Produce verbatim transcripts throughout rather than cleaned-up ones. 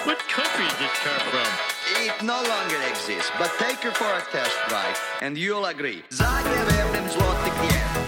What country is this car from? It no longer exists, but take her for a test drive, and you'll agree. Zij werden slot again.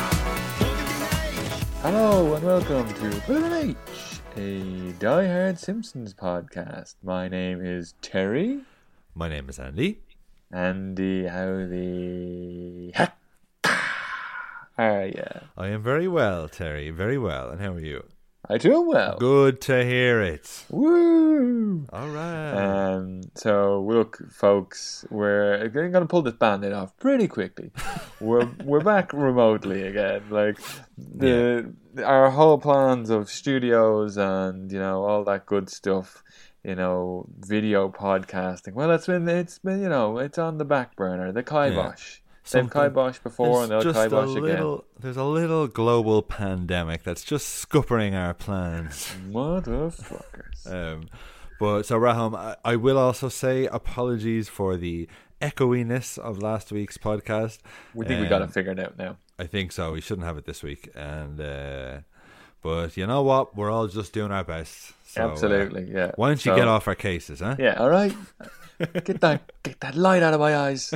Hello and welcome to Moving H, a Die Hard Simpsons podcast. My name is Terry. My name is Andy. Andy, how the heck are ya? I am very well, Terry. Very well. And how are you? I do well. Good to hear it. Woo! All right. Um, so look, folks, we're going to pull this band-aid off pretty quickly. We're we're back remotely again. Like the yeah. our whole plans of studios and you know all that good stuff. You know, video podcasting. Well, it's been it's been you know it's on the back burner. The kibosh. Yeah. They've kiboshed before and they'll kibosh little, again. There's a little global pandemic that's just scuppering our plans. Motherfuckers. um, but so Raham, I, I will also say apologies for the echoiness of last week's podcast. We think um, we got it figured out now. I think so. We shouldn't have it this week, and uh, but you know what? We're all just doing our best. So, Absolutely, uh, yeah. Why don't you so, get off our cases, huh? Yeah. All right. Get that get that light out of my eyes.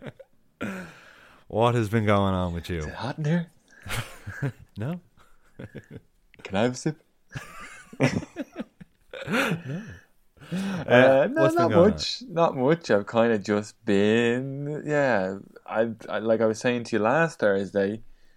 What has been going on with you? Is it hot in here? No. Can I have a sip? no. Uh, Uh, no, what's not been going much. Not much. I've kind of just been, yeah. I, I like I was saying to you last Thursday.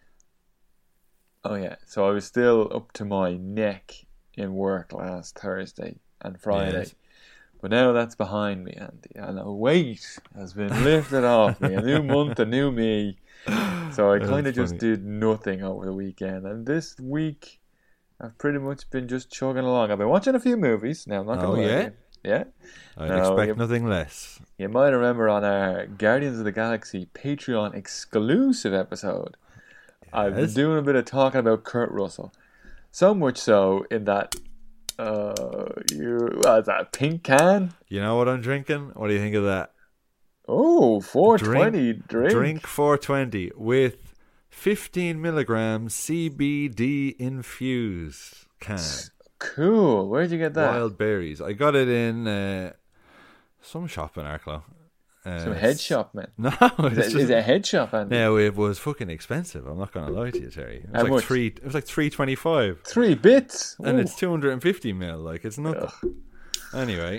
Oh yeah, so I was still up to my neck in work last Thursday and Friday. Yes. But now that's behind me, Andy, and a weight has been lifted off me. A new month, a new me. So I kind of just funny. did nothing over the weekend. And this week, I've pretty much been just chugging along. I've been watching a few movies. Now, I'm not going to Oh, lie yeah? to you. Yeah? I'd No, expect you- nothing less. You might remember on our Guardians of the Galaxy Patreon exclusive episode, I've been Yes. doing a bit of talking about Kurt Russell. So much so in that, uh, you, what's that, pink can? You know what I'm drinking? What do you think of that? Oh, four twenty drink. Drink four twenty with fifteen milligrams C B D infused can. Cool. Where'd you get that? Wild berries. I got it in uh, some shop in Arklow. Uh, Some head shop, man. No, Is it's it, just, is it a head shop, Andy? no, it was fucking expensive. I'm not gonna lie to you, Terry. It was How like much? three. It was like three twenty five, Three bits. and Ooh. it's two hundred and fifty mil. Like it's nothing. Anyway,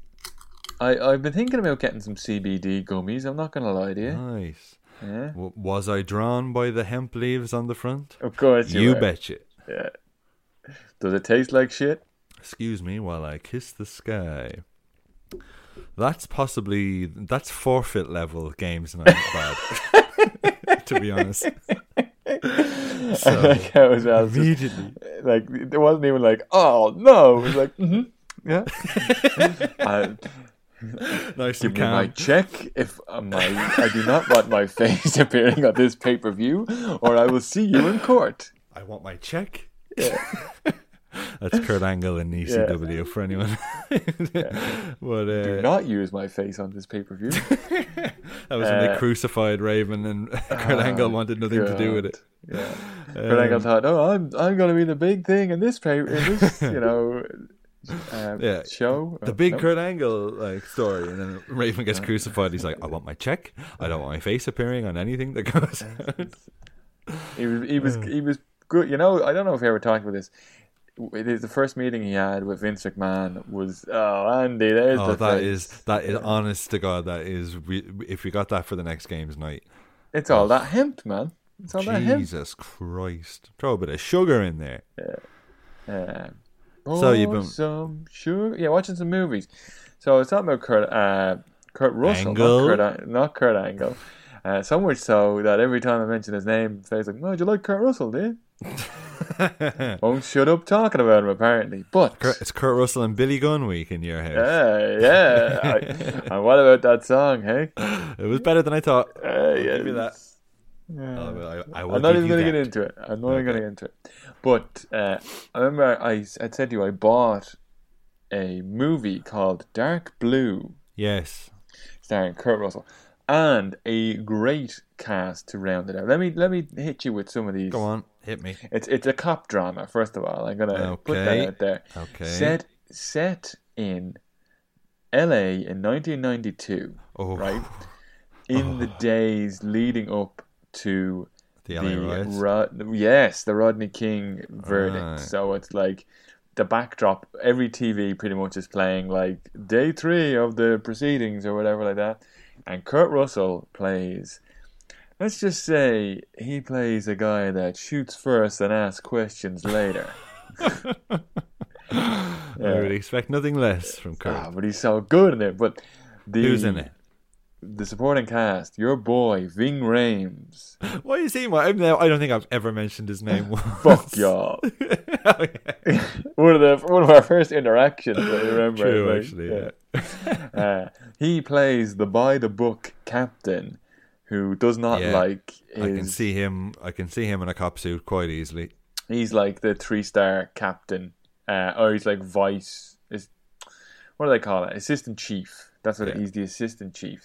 I, I've been thinking about getting some C B D gummies. I'm not going to lie to you. nice. Yeah. W- was I drawn by the hemp leaves on the front? Of course you, You are. betcha. Yeah. Does it taste like shit? Excuse me while I kiss the sky. That's possibly that's forfeit level games night bad. To be honest. I So, like how it was immediately. like it wasn't even like, oh no, it was like, mm-hmm, yeah. I, Nice give and me my calm. check if uh, my I do not want my face appearing on this pay per view, or I will see you in court. I want my check. Yeah. That's Kurt Angle in E C W for anyone. But uh, Do not use my face on this pay per view. that was when they uh, crucified Raven, and Kurt Angle wanted nothing to do with it. Yeah. Kurt Angle Um, thought, oh, I'm I'm going to be the big thing in this pay in this you know um, Yeah. show. The Oh, big no. Kurt Angle like story, and then Raven gets crucified. He's like, "I want my check. I don't want my face appearing on anything that goes out." He was he was he was good. You know, I don't know if we ever talked about this. It is the first meeting he had with Vince McMahon was oh Andy, there's Oh, the that face. is that is honest to God. That is we, if we got that for the next game's night. It's all that hemp, man. It's all that hemp. Jesus Christ! Throw a bit of sugar in there. Um, So you've pour been- some sugar. Yeah, watching some movies. So I was talking about Kurt uh, Kurt Russell, Angle? not Kurt, An- not Kurt Angle. Uh, so much so that every time I mention his name, Faye's like, "No, do you like Kurt Russell, do you?" Won't shut up talking about him apparently. But Kurt, it's Kurt Russell and Billy Gunn week in your house. yeah, yeah. I, and what about that song? Hey, It was better than I thought. uh, I'll yeah. give you that. Yeah. I will- I- I will I'm not give even you going to get that. into it. I'm not even going to get into it. But uh, I remember I, I said to you I bought a movie called Dark Blue, Yes. starring Kurt Russell, and a great cast to round it out. Let me let me hit you with some of these. Go on, hit me. It's it's a cop drama. First of all, I'm gonna put that Okay. out there. Okay. Set set in L A in nineteen ninety-two, Oh. right? In the days leading up to The L A riots? Rod- yes, the Rodney King verdict. Right. So it's like the backdrop, every T V pretty much is playing like day three of the proceedings or whatever like that. And Kurt Russell plays, let's just say he plays a guy that shoots first and asks questions later. I would expect nothing less from Kurt. Ah, but he's so good in it. But the, Who's in it? The supporting cast, your boy Ving Rhames. Why is he? My, I'm now, I don't think I've ever mentioned his name once. Fuck y'all. Oh, yeah. one of the one of our first interactions. I remember. True, like, actually, yeah. uh, he plays the by the book captain who does not Yeah, like his. I can see him. I can see him in a cop suit quite easily. He's like the three star captain, uh, or he's like vice. Is what do they call it? Assistant chief. That's what Yeah. he's the assistant chief.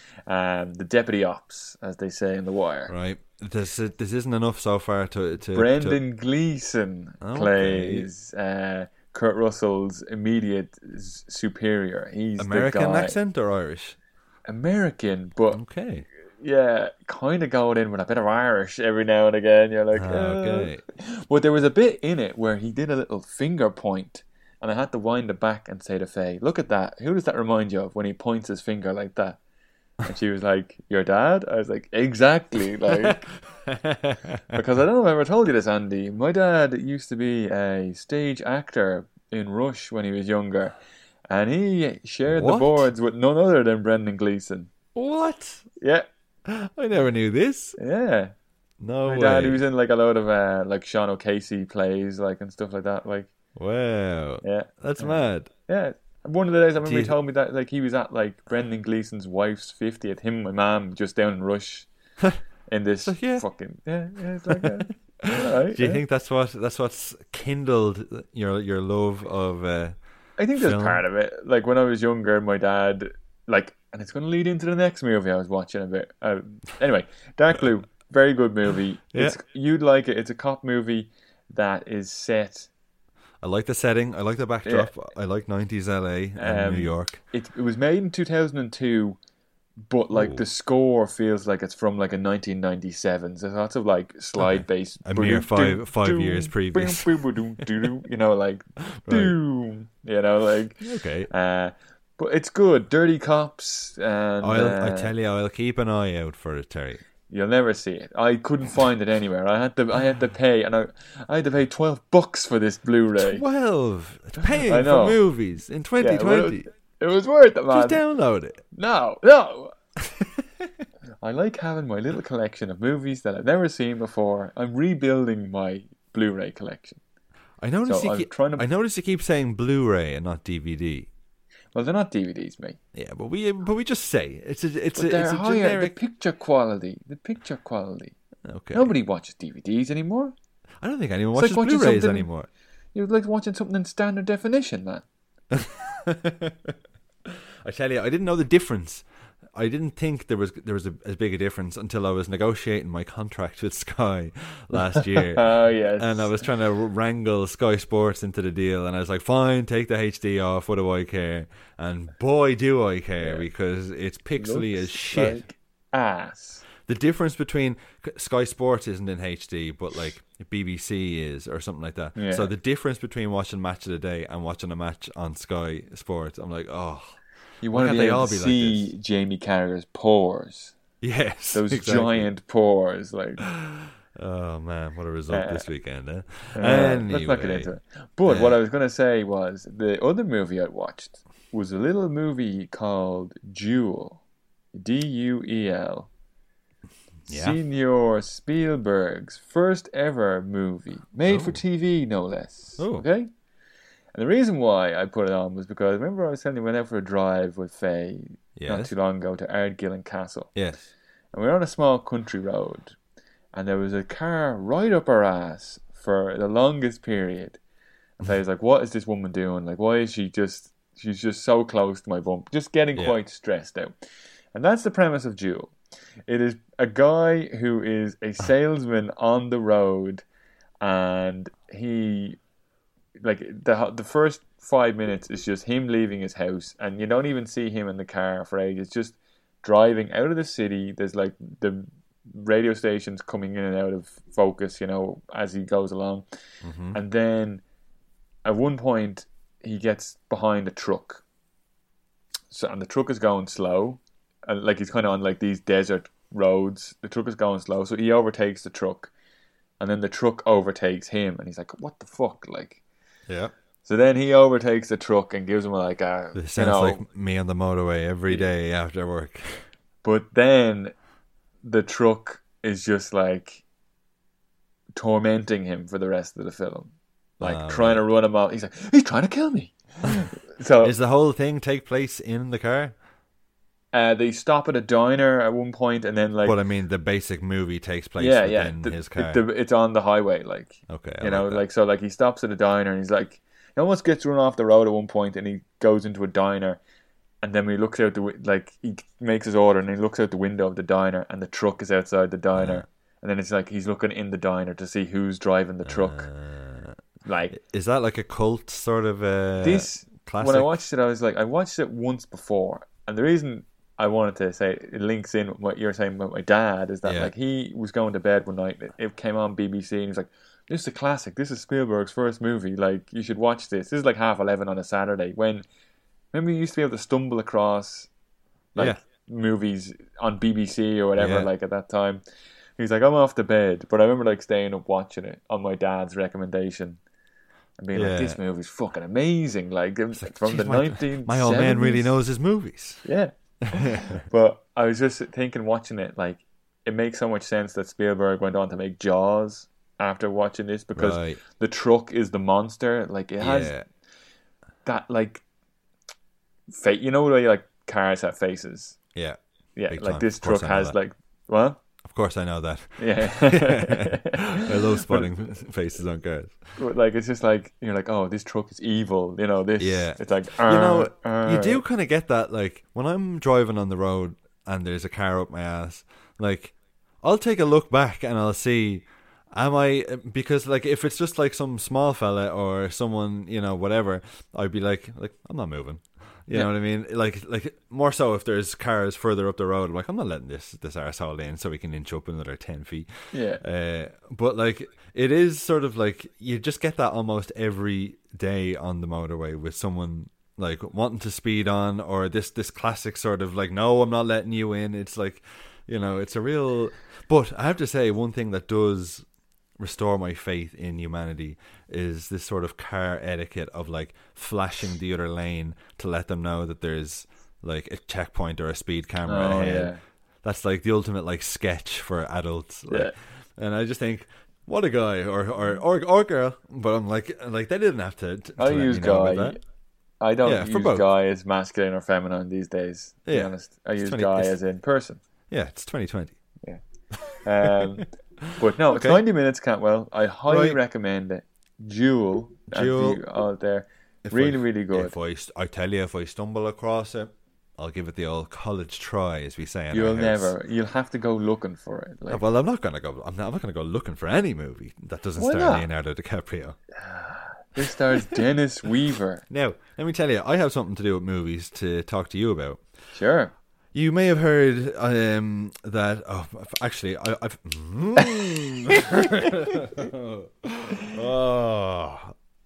Um, the deputy ops, as they say in The Wire. Right. This this isn't enough so far to to. Brendan Gleeson Okay. plays uh, Kurt Russell's immediate s- superior. He's to American the guy. accent or Irish? American, but Okay. yeah, kind of going in with a bit of Irish every now and again. You're like, Ah, uh. okay. But there was a bit in it where he did a little finger point, and I had to wind it back and say to Faye, "Look at that! Who does that remind you of when he points his finger like that?" And she was like, "Your dad?" I was like, "Exactly!" Like, because I don't know if I ever told you this, Andy. My dad used to be a stage actor in Rush when he was younger, and he shared What? the boards with none other than Brendan Gleeson. What? Yeah, I never knew this. yeah. No My way. dad, he was in like a lot of uh, like Sean O'Casey plays, like and stuff like that. Like, Wow. yeah, That's mad. yeah. One of the days I remember Do you- he told me that like he was at like Brendan Gleeson's wife's fiftieth. Him and my mum just down in Rush in this Like, yeah. fucking yeah. yeah it's like, uh, all right, Do you yeah. think that's what that's what's kindled your your love of? Uh, I think that's film? part of it. Like when I was younger, my dad like, and it's going to lead into the next movie I was watching a bit. Uh, anyway, Dark Blue, very good movie. Yeah. It's, you'd like it. It's a cop movie that is set. I like the setting. I like the backdrop. I like nineties L A and Um, New York. It, it was made in two thousand two, but like Ooh. the score feels like it's from like a nineteen ninety-seven. So lots of like slide bass. A mere five- five years previous. You know, like Right. doom. You know, like Okay. uh, but it's good. Dirty Cops, and I'll, uh, I tell you, I'll keep an eye out for it, Terry. you'll never see it. I couldn't find it anywhere. I had to. I had to pay, and I, I had to pay twelve bucks for this Blu-ray. Twelve. Paying I know. for movies in twenty Yeah, well, twenty. it, was, it was worth it, man. Just download it. No, no. I like having my little collection of movies that I've never seen before. I'm rebuilding my Blu-ray collection. I noticed So you I'm keep. trying to- I noticed you keep saying Blu-ray and not D V D. Well, they're not D V Ds, mate. Yeah, but we but we just say it's a it's But a, they're it's a higher. generic. The picture quality. The picture quality. Okay. Nobody watches D V Ds anymore. I don't think anyone It's watches like watching Blu-rays something- anymore. You're like watching something in standard definition, man. I tell you, I didn't know the difference. I didn't think there was there was a, as big a difference until I was negotiating my contract with Sky last year. Oh, yes. And I was trying to wrangle Sky Sports into the deal, and I was like, "Fine, take the H D off. What do I care?" And boy, do I care, Yeah. because it's pixely as Looks shit. like ass. The difference between Sky Sports isn't in H D, but like B B C is, or something like that. Yeah. So the difference between watching Match of the Day and watching a match on Sky Sports, I'm like, oh, You want to can't be they able all to be like see this? Jamie Carragher's pores. yes, Those exactly. giant pores. Like, Oh man, what a result Uh, this weekend, eh? uh, anyway, let's not get into it. But Uh, what I was going to say was the other movie I watched was a little movie called Jewel. D U E L. Yeah. Senor Spielberg's first ever movie, made for Oh. T V, no less. Oh. Okay? And the reason why I put it on was because remember I was telling you we went out for a drive with Faye not Yes. too long ago to Ardgillan Castle. Yes. And we were on a small country road, and there was a car right up our ass for the longest period. And I was like, what is this woman doing? Like, why is she just, she's just so close to my bump, just getting Yeah. quite stressed out. And that's the premise of Jewel. It is a guy who is a salesman on the road, and he like the the first five minutes is just him leaving his house, and you don't even see him in the car for ages. It's just driving out of the city. There's like the radio stations coming in and out of focus, you know, as he goes along. Mm-hmm. And then at one point he gets behind a truck. So and the truck is going slow. And like he's kind of on like these desert roads. The truck is going slow. So he overtakes the truck. And then the truck overtakes him. And he's like, what the fuck? Like, Yeah. so then he overtakes the truck and gives him like a, This you sounds know, like me on the motorway every day after work. but then the truck is just like tormenting him for the rest of the film. Like Oh, trying right. to run him out. He's like, he's trying to kill me. So Is the whole thing take place in the car? uh, they stop at a diner at one point and then like, But I mean, the basic movie takes place yeah, yeah, within the- his car. the- it's on the highway. Like, okay, I you know, like that. like, so like he stops at a diner and he's like, he almost gets run off the road at one point and he goes into a diner. And then when he looks out the wi- like he makes his order and he looks out the window of the diner and the truck is outside the diner. And then it's like he's looking in the diner to see who's driving the truck. Uh, Like is that like a cult sort of uh, this, classic? when I watched it, I was like, I watched it once before, and the reason I wanted to say it links in with what you're saying about my dad is that Yeah. like he was going to bed one night, it, it came on B B C, and he was like, "This is a classic. This is Spielberg's first movie. Like you should watch this. This is like half eleven on a Saturday when." Remember, you used to be able to stumble across like Yeah. movies on B B C or whatever. Yeah. Like at that time, he's like, "I'm off to bed," but I remember like staying up watching it on my dad's recommendation and being Yeah. like, "This movie's fucking amazing!" Like, it was Like, from the "Geez, my, nineteen. my old man really knows his movies. Yeah, but I was just thinking, watching it, like it makes so much sense that Spielberg went on to make Jaws after watching this because Right. the truck is the monster. Like it has Yeah. that like face. You know the way like cars have faces. Yeah. Yeah, Big like time. this Of course truck I know has that. like what? Of course I know that. Yeah. I love spotting faces on cars. But, like it's just like you're like, oh, this truck is evil. You know this. Yeah. It's like You know, "Arr, you arr." do kind of get that, like, when I'm driving on the road and there's a car up my ass, like, I'll take a look back and I'll see, am I, because, like, if it's just, like, some small fella or someone, you know, whatever, I'd be like, like, I'm not moving. You Yeah. know what I mean? Like, like more so if there's cars further up the road, I'm like, I'm not letting this this arsehole in so we can inch up another ten feet. Yeah. Uh, but like, it is sort of like you just get that almost every day on the motorway with someone like wanting to speed on, or this this classic sort of like, no, I'm not letting you in. It's like, you know, it's a real. But I have to say, one thing that does restore my faith in humanity is this sort of car etiquette of like flashing the other lane to let them know that there's like a checkpoint or a speed camera Oh ahead. yeah. That's like the ultimate like sketch for adults. Like, Yeah. and I just think, what a guy or or or, or girl. But I'm like, like they didn't have to. to I let use me know about guy. that. I don't Yeah, for use both. guy as masculine or feminine these days. To be Yeah. honest, I It's use twenty guy it's- as in person. Yeah, it's twenty twenty. Um, but no, it's Okay. ninety minutes, Cantwell. I highly Right. recommend it. Jewel, Jewel. and you out there, If really, I, really good. If I, st- I tell you, if I stumble across it, I'll give it the old college try, as we say. In You'll our house. never. You'll have to go looking for it. Like, Uh, Well, I'm not gonna go. I'm not, I'm not gonna go looking for any movie that doesn't Why star not? Leonardo DiCaprio. this stars Dennis Weaver. Now, let me tell you, I have something to do with movies to talk to you about. Sure. You may have heard um, that. Oh, actually, I, I've. oh,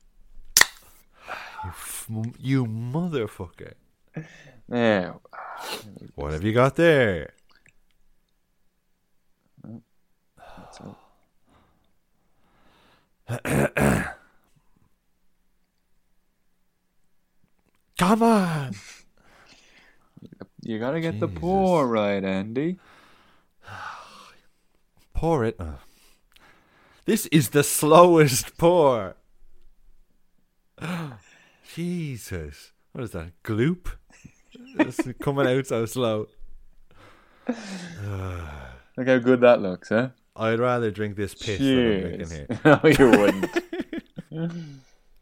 you, f- you motherfucker! Now, What have you got there? Come on! you gotta get the Jesus. pour right, Andy. Pour it. Oh. This is the slowest pour. Jesus. What is that? Gloop? It's coming out so slow. Look how good that looks, huh? I'd rather drink this piss than I'm drinking Cheers. here. No, you wouldn't.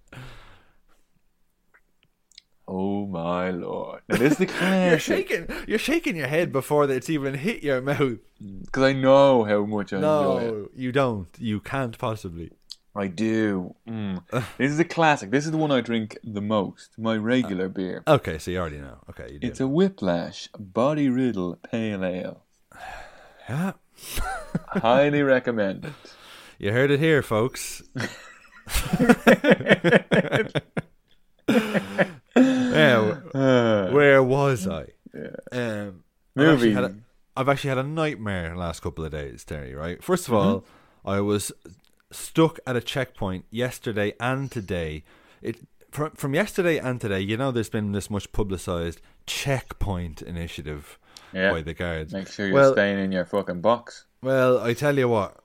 Oh my lord! Now, this is the You're classic shaking. You're shaking your head before it's even hit your mouth. because I know how much I enjoy it. No, you don't. You can't possibly. I do. Mm. This is a classic. This is the one I drink the most. My regular uh, beer. Okay, so you already know. Okay, you do. It's a Whiplash Body Riddle Pale Ale. Yeah. Highly recommend it. You heard it here, folks. Yeah, uh, where was I? Yeah. Um, Movie. I've actually, a, I've actually had a nightmare the last couple of days, Terry, right? First of all, mm-hmm. I was stuck at a checkpoint yesterday and today. It from, from yesterday and today, you know, there's been this much publicised checkpoint initiative yeah. by the guards. Make sure you're well, staying in your fucking box. Well, I tell you what.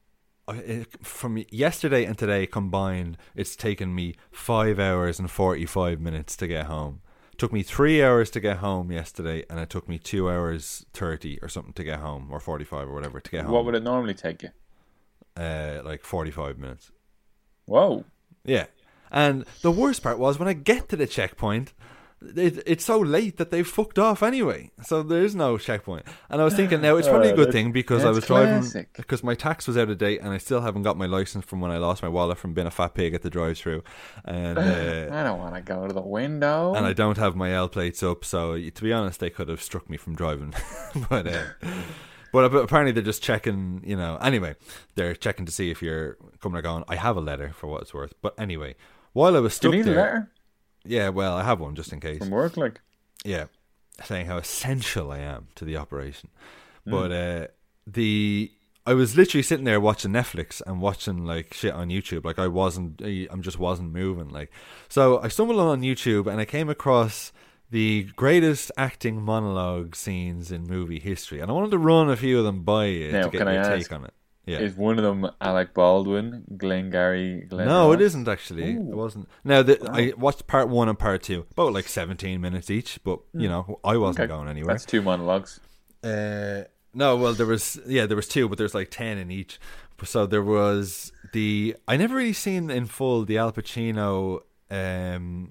It, from yesterday and today combined, it's taken me five hours and forty-five minutes to get home. It took me three hours to get home yesterday, and it took me two hours thirty or something to get home, or forty-five or whatever to get home. What would it normally take you? Uh, like forty-five minutes. Whoa. Yeah. And the worst part was when I get to the checkpoint, it, it's so late that they've fucked off anyway. So there is no checkpoint. And I was thinking now, it's probably a good thing because I was driving, classic. because my tax was out of date and I still haven't got my license from when I lost my wallet from being a fat pig at the drive-thru. And uh, I don't want to go to the window. And I don't have my L plates up, so to be honest, they could have struck me from driving. but uh, but apparently they're just checking, you know. Anyway, they're checking to see if you're coming or going. I have a letter for what it's worth. But anyway, while I was stuck Do you need there, a letter? Yeah, well, I have one just in case. From work, like? Yeah, saying how essential I am to the operation. Mm. But uh, the I was literally sitting there watching Netflix and watching like shit on YouTube. Like I wasn't, I'm just wasn't moving. Like, so I stumbled on YouTube and I came across the greatest acting monologue scenes in movie history, and I wanted to run a few of them by you now, to get can your I take ask, on it. Yeah. Is one of them Alec Baldwin, Glengarry Glen No, Ross? it isn't actually. Ooh. It wasn't. Now, the, oh. I watched part one and part two, about like seventeen minutes each, but, you know, I wasn't okay. going anywhere. That's two monologues. Uh, no, well, there was, yeah, there was two, but there's like ten in each. So there was the, I never really seen in full the Al Pacino, um,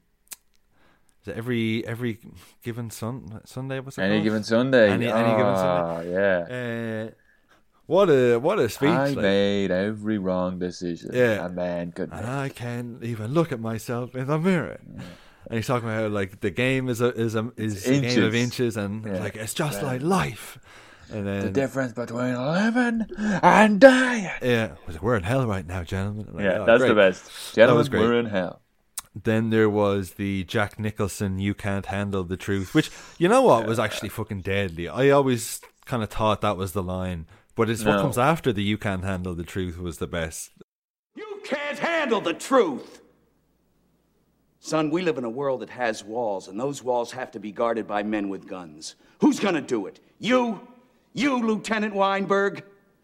is it every, every given sun, Sunday, what's it Any called? given Sunday. Any, oh, any given Sunday. yeah. Uh, What a what a speech! I like. made every wrong decision yeah. a man could make. And I can't even look at myself in the mirror. Yeah. And he's talking about how like the game is a is a is a game of inches, and yeah. like it's just yeah. like life. And then the difference between living and dying. Yeah, I was like, we're in hell right now, gentlemen. Like, yeah, oh, that's great. the best. Gentlemen, that was we're in hell. Then there was the Jack Nicholson "You Can't Handle the Truth," which you know what was actually fucking deadly. I always kind of thought that was the line. But it's no. what comes after the "You Can't Handle the Truth" was the best. You can't handle the truth! Son, we live in a world that has walls, and those walls have to be guarded by men with guns. Who's gonna do it? You? You, Lieutenant Weinberg?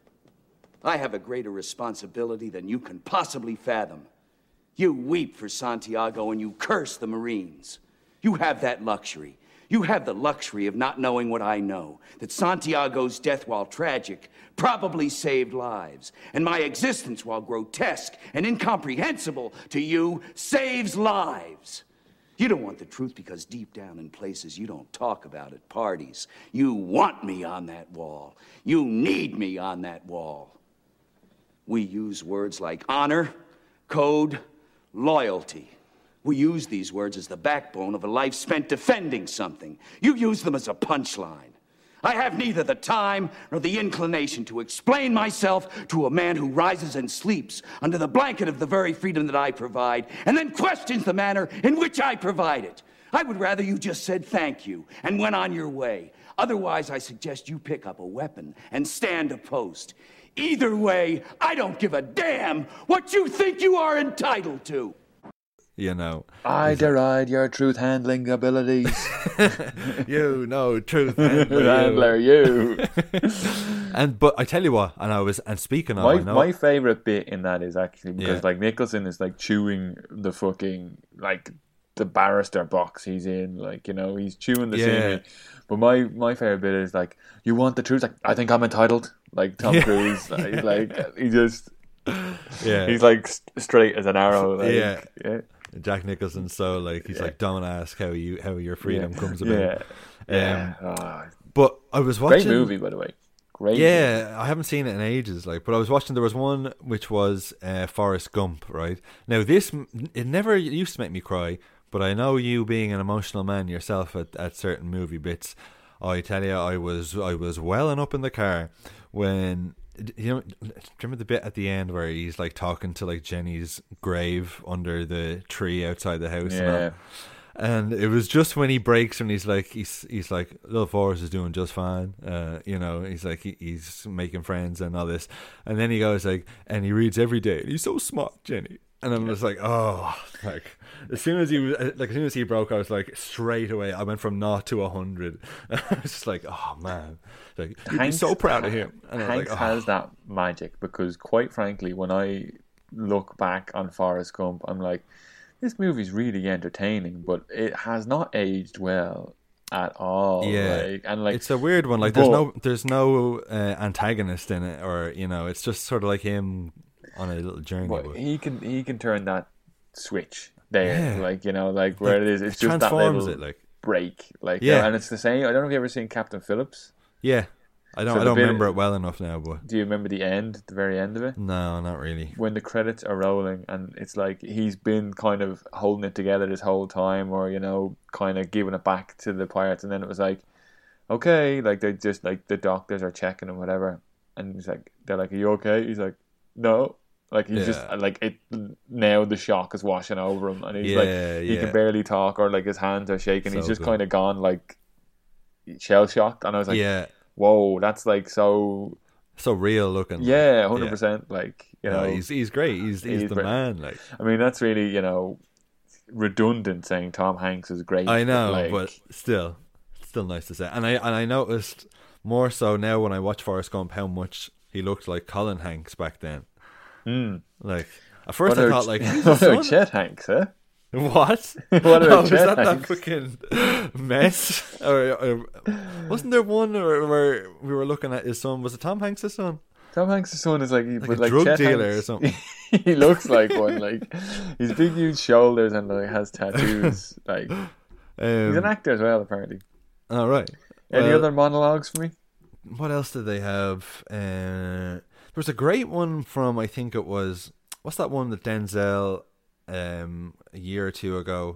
I have a greater responsibility than you can possibly fathom. You weep for Santiago and you curse the Marines. You have that luxury. You have the luxury of not knowing what I know, that Santiago's death, while tragic, probably saved lives, and my existence, while grotesque and incomprehensible to you, saves lives. You don't want the truth because deep down in places you don't talk about at parties, you want me on that wall. You need me on that wall. We use words like honor, code, loyalty. We use these words as the backbone of a life spent defending something. You use them as a punchline. I have neither the time nor the inclination to explain myself to a man who rises and sleeps under the blanket of the very freedom that I provide and then questions the manner in which I provide it. I would rather you just said thank you and went on your way. Otherwise, I suggest you pick up a weapon and stand a post. Either way, I don't give a damn what you think you are entitled to. You know, I deride your truth handling abilities. You know, truth handler, handler, you. And but I tell you what, and I was and speaking of, my I know, my favorite bit in that is actually because Yeah. like Nicholson is like chewing the fucking like the barrister box he's in, like, you know, he's chewing the Yeah. scenery. But my my favorite bit is like, you want the truth? Like, I think I'm entitled. Like Tom Yeah. Cruise, like, like he just yeah, he's like st- straight as an arrow. Like, Yeah. yeah. Jack Nicholson. So like he's Yeah. like, don't ask how you how your freedom Yeah. comes about. Yeah. Um, Yeah. Oh, But I was watching. great movie, by the way. great. Yeah, I haven't seen it in ages. Like, but I was watching. There was one which was uh, Forrest Gump. Right now, this it never used to make me cry, but I know you being an emotional man yourself at, at certain movie bits. I tell you, I was I was welling up in the car when. You know, do you remember the bit at the end where he's like talking to like Jenny's grave under the tree outside the house? Yeah. And, and it was just when he breaks and he's like, he's he's like, little Forrest is doing just fine. Uh, you know, he's like, he, he's making friends and all this. And then he goes like, and he reads every day. And he's so smart, Jenny. And I'm just like, oh, like as soon as he was like, as soon as he broke, I was like, straight away, I went from naught to a hundred. I was just like, oh man, like you'd be so proud of him. And I was Hanks like, oh. has that magic because, quite frankly, when I look back on Forrest Gump, I'm like, this movie's really entertaining, but it has not aged well at all. Yeah, like, and like it's a weird one. Like, there's but, no, there's no uh, antagonist in it, or you know, it's just sort of like him on a little journey. but But he can he can turn that switch there, Yeah. like you know, like where Like, it is. It's it just that transforms little it, like. break, like Yeah. yeah. And it's the same. I don't know if you ever seen Captain Phillips. Yeah, I don't, So I the don't bit- remember it well enough now, but Do you remember the end, the very end of it? no, not really. When the credits are rolling and it's like he's been kind of holding it together this whole time, or you know, kind of giving it back to the pirates, and then it was like, okay, like they just like the doctors are checking and whatever, and he's like, they're like, are you okay? He's like, no, like he's Yeah. just like it now the shock is washing over him, and he's Yeah, like he yeah. can barely talk, or like his hands are shaking. So he's just good. kind of gone like shell shocked, and I was like, Yeah, whoa, that's like so so real looking. like, yeah, hundred percent, like you No, know, he's he's great. He's he's, he's the great. man. Like, I mean, that's really, you know, redundant saying Tom Hanks is great. I know, like, but still, still nice to say. And I and I noticed more so now when I watch Forrest Gump how much he looked like Colin Hanks back then. mm. Like at first What I about- thought like who's what the about son? Chet Hanks, huh? What? What oh, about was Chet that that Hanks? fucking mess? or, or wasn't there one where, where we were looking at his son? Was it Tom Hanks' son? Tom Hanks' son is like, Like but a like drug Chet dealer Hanks, or something. he looks like one. Like he's big, huge shoulders and like has tattoos. Like he's Um, an actor as well, apparently. all right. Any Well, other monologues for me? what else did they have? Uh, there was a great one from, I think it was, what's that one that Denzel um, a year or two ago?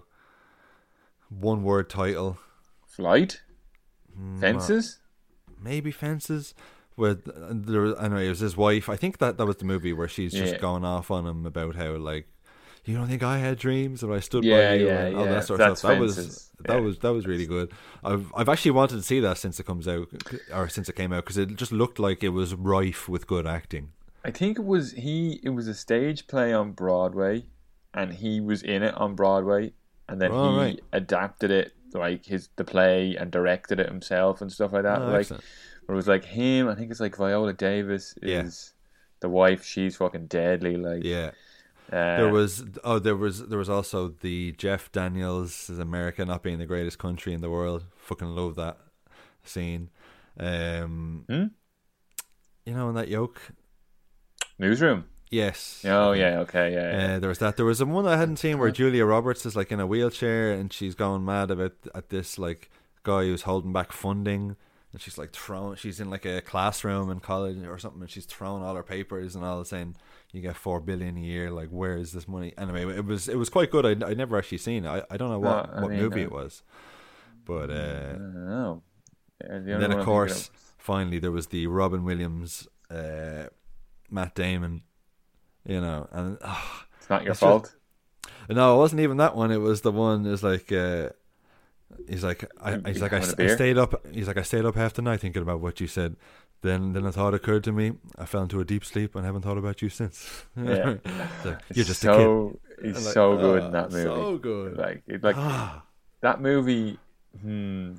One word title, Flight, Mm, Fences. maybe Fences. With there, was, anyway, it was his wife. I think that that was the movie where she's just Yeah. going off on him about how like, you don't think I had dreams and I stood Yeah, by you yeah, and all yeah. that sort of That's stuff. That was Fences. that Yeah. was that was really good. I've I've actually wanted to see that since it comes out or since it came out because it just looked like it was rife with good acting. I think it was he. It was a stage play on Broadway, and he was in it on Broadway, and then Oh, he right. adapted it like his the play and directed it himself and stuff like that. Oh, like excellent. it was like him. I think it's like Viola Davis Yeah. is the wife. She's fucking deadly. Like Yeah. uh, There was oh there was there was also the Jeff Daniels is America not being the greatest country in the world. Fucking love that scene. Um, Hmm? You know, in that yoke. Newsroom. Yes. Oh yeah, okay, yeah. yeah. Uh, there was that. There was a one I hadn't seen where Julia Roberts is like in a wheelchair and she's going mad about at this like guy who's holding back funding, and she's like throwing. She's in like a classroom in college or something, and she's throwing all her papers and all saying, "You get four billion a year. Like, where is this money?" Anyway, it was it was quite good. I I never actually seen it. I, I don't know what, No, I what mean, movie uh, it was, but I uh, don't know. Yeah, the and only then one of I'm course thinking finally there was the Robin Williams, uh, Matt Damon. You know, and oh, of- it's not your it's fault. no, it wasn't even that one. It was the one. Is like, uh, he's like, I, he's like, I, Having a I beer? stayed up. He's like, I stayed up half the night thinking about what you said. Then, then a thought occurred to me. I fell into a deep sleep and haven't thought about you since. Yeah. It's like, It's you're just so a kid. he's Like, so good ah, in that movie. So good. Like it, like Ah, that movie. Hmm,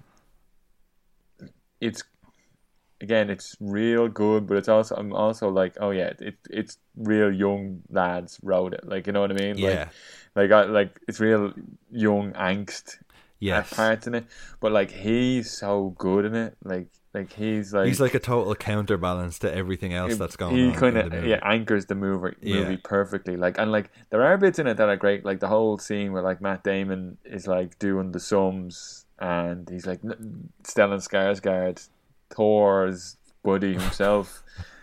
it's again, it's real good, but it's also I'm also like, oh yeah, it it's real young lads wrote it. Like you know what I mean? yeah. Like like I, like it's real young angst Yes. parts in it, but like he's so good in it. Like like he's like He's like a total counterbalance to everything else that's going he on. kind in the of movie. yeah anchors the movie movie Yeah. perfectly. Like and like there are bits in it that are great. Like the whole scene where like Matt Damon is like doing the sums and he's like Stellan Skarsgård, Thor's buddy himself.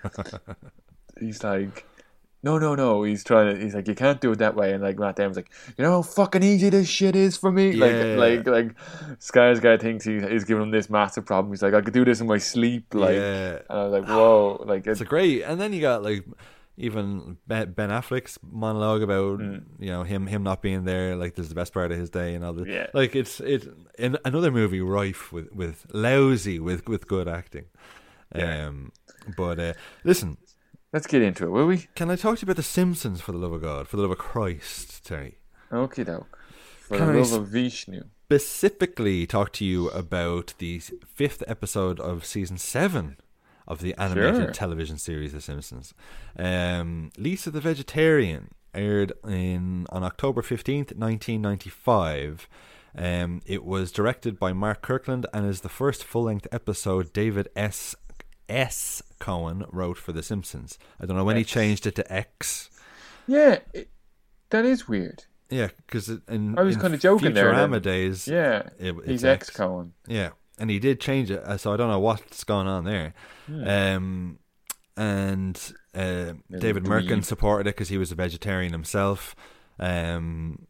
He's like, no, no, no. He's trying to. He's like, you can't do it that way. And like Matt Damon's like, you know how fucking easy this shit is for me. Yeah. Like, like, like, Skarsgård thinks he's, he's giving him this massive problem. He's like, I could do this in my sleep. Like, Yeah. and I was like, whoa, like It's a great, and then you got like even Ben Ben Affleck's monologue about Mm. you know him him not being there, like this is the best part of his day and all this. Yeah. Like it's it's in another movie rife with, with lousy with, with good acting. Yeah. Um, but uh, listen, Let's get into it, will we? can I talk to you about The Simpsons for the love of God, for the love of Christ, Terry? Okie doke. For Can the I love s- of Vishnu. Specifically, talk to you about the fifth episode of season seven of the animated Sure. television series The Simpsons. Um, Lisa the Vegetarian aired in on October fifteenth, nineteen ninety-five. Um, it was directed by Mark Kirkland and is the first full-length episode David S. S. Cohen wrote for The Simpsons. I don't know when he X. changed it to X. Yeah, it, that is weird. Yeah, because in I was in kinda joking there Futurama then. days, Yeah, it- it's he's X. ex Cohen. Yeah, and he did change it, uh, so I don't know what's going on there. Um, and uh, David Merkin dweeb. supported it because he was a vegetarian himself. Um,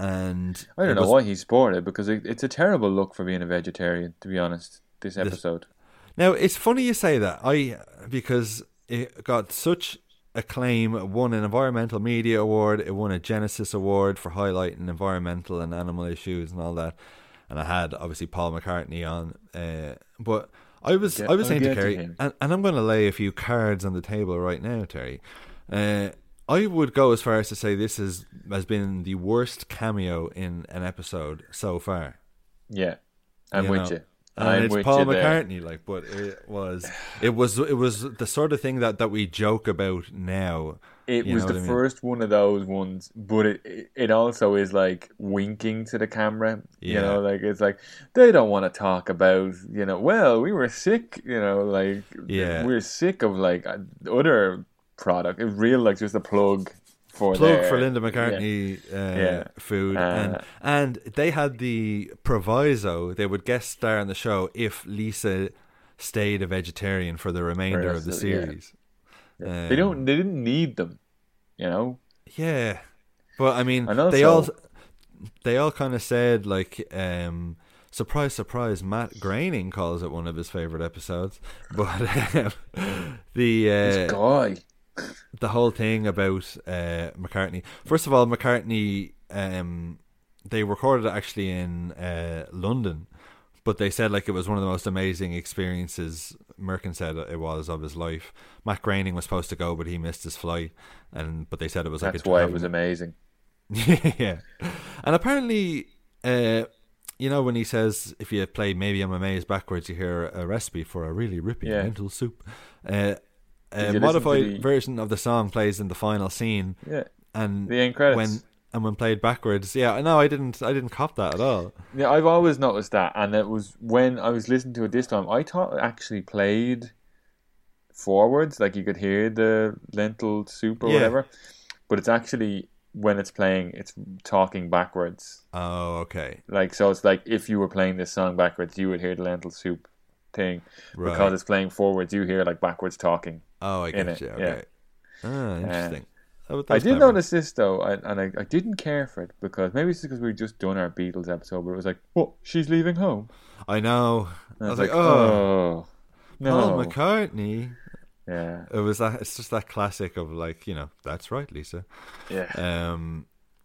and I don't it know was- why he supported it because it, it's a terrible look for being a vegetarian. To be honest, this episode. Now it's funny you say that, I because it got such acclaim. It won an environmental media award. It won a Genesis award for highlighting environmental and animal issues and all that. And I had obviously Paul McCartney on, uh, but I was Get- I was I'll saying to get to Kerry, him. and, and I'm going to lay a few cards on the table right now, Terry. Uh, I would go as far as to say this is has been the worst cameo in an episode so far. Yeah, I'm You with know, you. And I'm it's with Paul you there. McCartney, like, but it was, it was, it was the sort of thing that, that we joke about now. It You was know the what I mean? first one of those ones, but it it- it also is like winking to the camera. You Yeah. know, like it's like they don't want to talk about. You know, well, we were sick. You know, like Yeah. we're sick of like other product. It's real, like just a plug for Plug their- for Linda McCartney uh, Yeah. food, Uh, and and they had the proviso they would guest star on the show if Lisa stayed a vegetarian for the remainder For of the the- yeah. series. Yeah. They don't. They didn't need them. You know. Yeah, but I mean, And they all also- they all kind of said like, um, surprise, surprise. Matt Groening calls it one of his favorite episodes, but um, the This uh, guy. the whole thing about uh, McCartney. First of all, McCartney, um, they recorded it actually in uh, London, but they said like it was one of the most amazing experiences. Merkin said it was of his life. Matt Groening was supposed to go, but he missed his flight, and but they said it was like That's a why it was amazing. yeah, and apparently, uh, you know, when he says if you play "Maybe I'm Amazed" backwards, you hear a recipe for a really ripping Yeah. lentil soup. Uh, Did a you listen modified to the- version of the song plays in the final scene, Yeah. and The end credits. when and when played backwards, yeah, no, I didn't, I didn't cop that at all. Yeah, I've always noticed that, and it was when I was listening to it this time. I thought it actually played forwards, like you could hear the lentil soup or Yeah. whatever. But it's actually when it's playing, it's talking backwards. Oh, okay, Like so, it's like if you were playing this song backwards, you would hear the lentil soup thing. right. Because it's playing forwards, you hear like backwards talking. oh, I in get it, you. yeah. Okay, ah, interesting. That- I that's did clever. notice this though, I, and I, I didn't care for it because maybe it's because we just done our Beatles episode, but it was like, "What? She's leaving home." I know. And I I was was like, like, oh, "Oh, no." Paul McCartney. Yeah, It was that. It's just that classic of like, you know, that's right, Lisa. yeah. Um,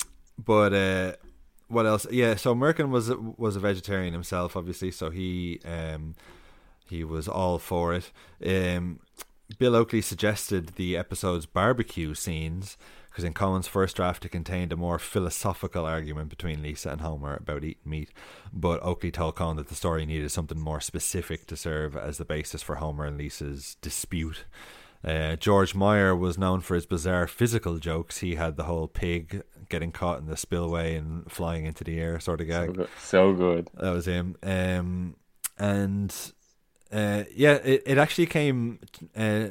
but uh, what else? Yeah, so Merkin was was a vegetarian himself, obviously, so he um he was all for it. Um, Bill Oakley suggested the episode's barbecue scenes because in Cohen's first draft it contained a more philosophical argument between Lisa and Homer about eating meat, but Oakley told Cohen that the story needed something more specific to serve as the basis for Homer and Lisa's dispute. Uh, George Meyer was known for his bizarre physical jokes. He had the whole pig getting caught in the spillway and flying into the air sort of So gag. good. So good. That was him. Um, and uh, yeah, it, it actually came uh,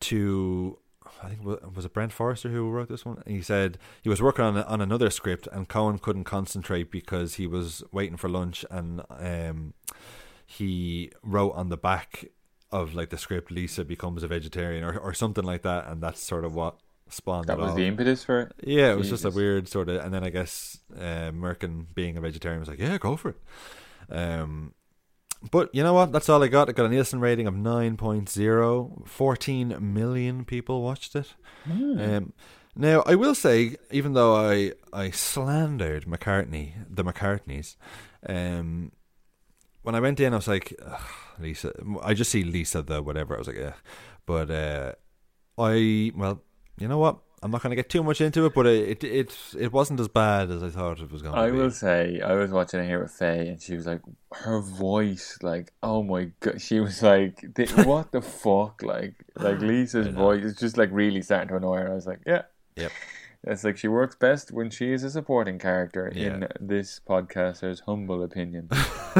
to, I think, was it Brent Forrester who wrote this one? He said he was working on on another script and Cohen couldn't concentrate because he was waiting for lunch, and um, he wrote on the back of like the script, Lisa becomes a vegetarian or or something like that, and that's sort of what spawned That it was all. the impetus for it. Yeah, it was just a Jesus. weird sort of, and then I guess uh, Merkin being a vegetarian was like, yeah, go for it. Um, but you know what? That's all I got. I got a Nielsen rating of nine point oh. fourteen million people watched it. Mm. Um, now, I will say, even though I, I slandered McCartney, the McCartneys, um, when I went in, I was like, ugh, Lisa. I just see Lisa the whatever. I was like, yeah. But uh, I, well, you know what? I'm not going to get too much into it, but it, it it it wasn't as bad as I thought it was going to I be. will say, I was watching it here with Faye, and she was like, her voice, like, oh my god, she was like, th- what the fuck, like, like Lisa's I know. voice is just like really starting to annoy her. I was like, yeah, Yep. it's like she works best when she is a supporting character. Yeah. In this podcaster's humble opinion.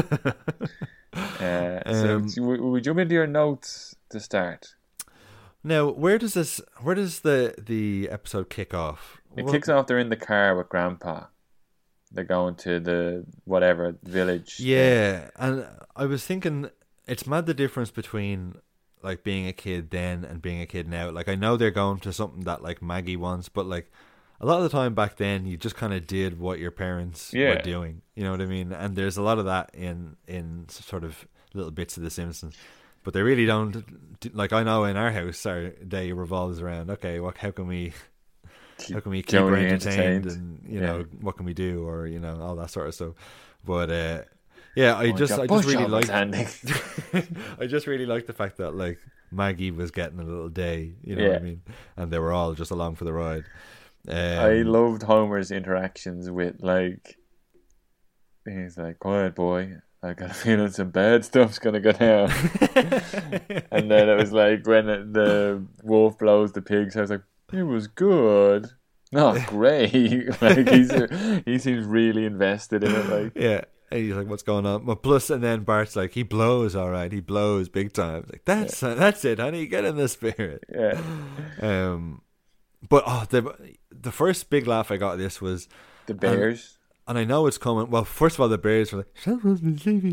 uh, so, Um, so we, we jump into your notes to start. Now, where does this? Where does the the episode kick off? It What- kicks off. They're in the car with Grandpa. They're going to the whatever village. Yeah, and I was thinking it's mad the difference between like being a kid then and being a kid now. Like I know they're going to something that like Maggie wants, but like a lot of the time back then you just kind of did what your parents Yeah. were doing. You know what I mean? And there's a lot of that in in sort of little bits of The Simpsons. But they really don't do- like. I know in our house, our day revolves around okay, what? How can we? How can we keep her Joey entertained, entertained. and you Yeah. know what can we do, or you know all that sort of stuff. But uh, yeah, I Oh, just your I just bush really on was liked. handy. I just really liked the fact that like Maggie was getting a little day. You know what I Yeah. mean? And they were all just along for the ride. Um, I loved Homer's interactions with, like, he's like, quiet boy, I got a feeling some bad stuff's gonna go down. And then it was like when it, the wolf blows the pigs, I was like, it was good, not great. Like he's he seems really invested in it. Like, Yeah. And he's like, what's going on? Well, plus, and then Bart's like, he blows, all right. He blows big time. It's like, that's that's it, honey. Get in the spirit. yeah, Um, but oh, the the first big laugh I got at this was, the bears. and I know it's coming. Well, first of all, the bears were like, someone's been sleeping.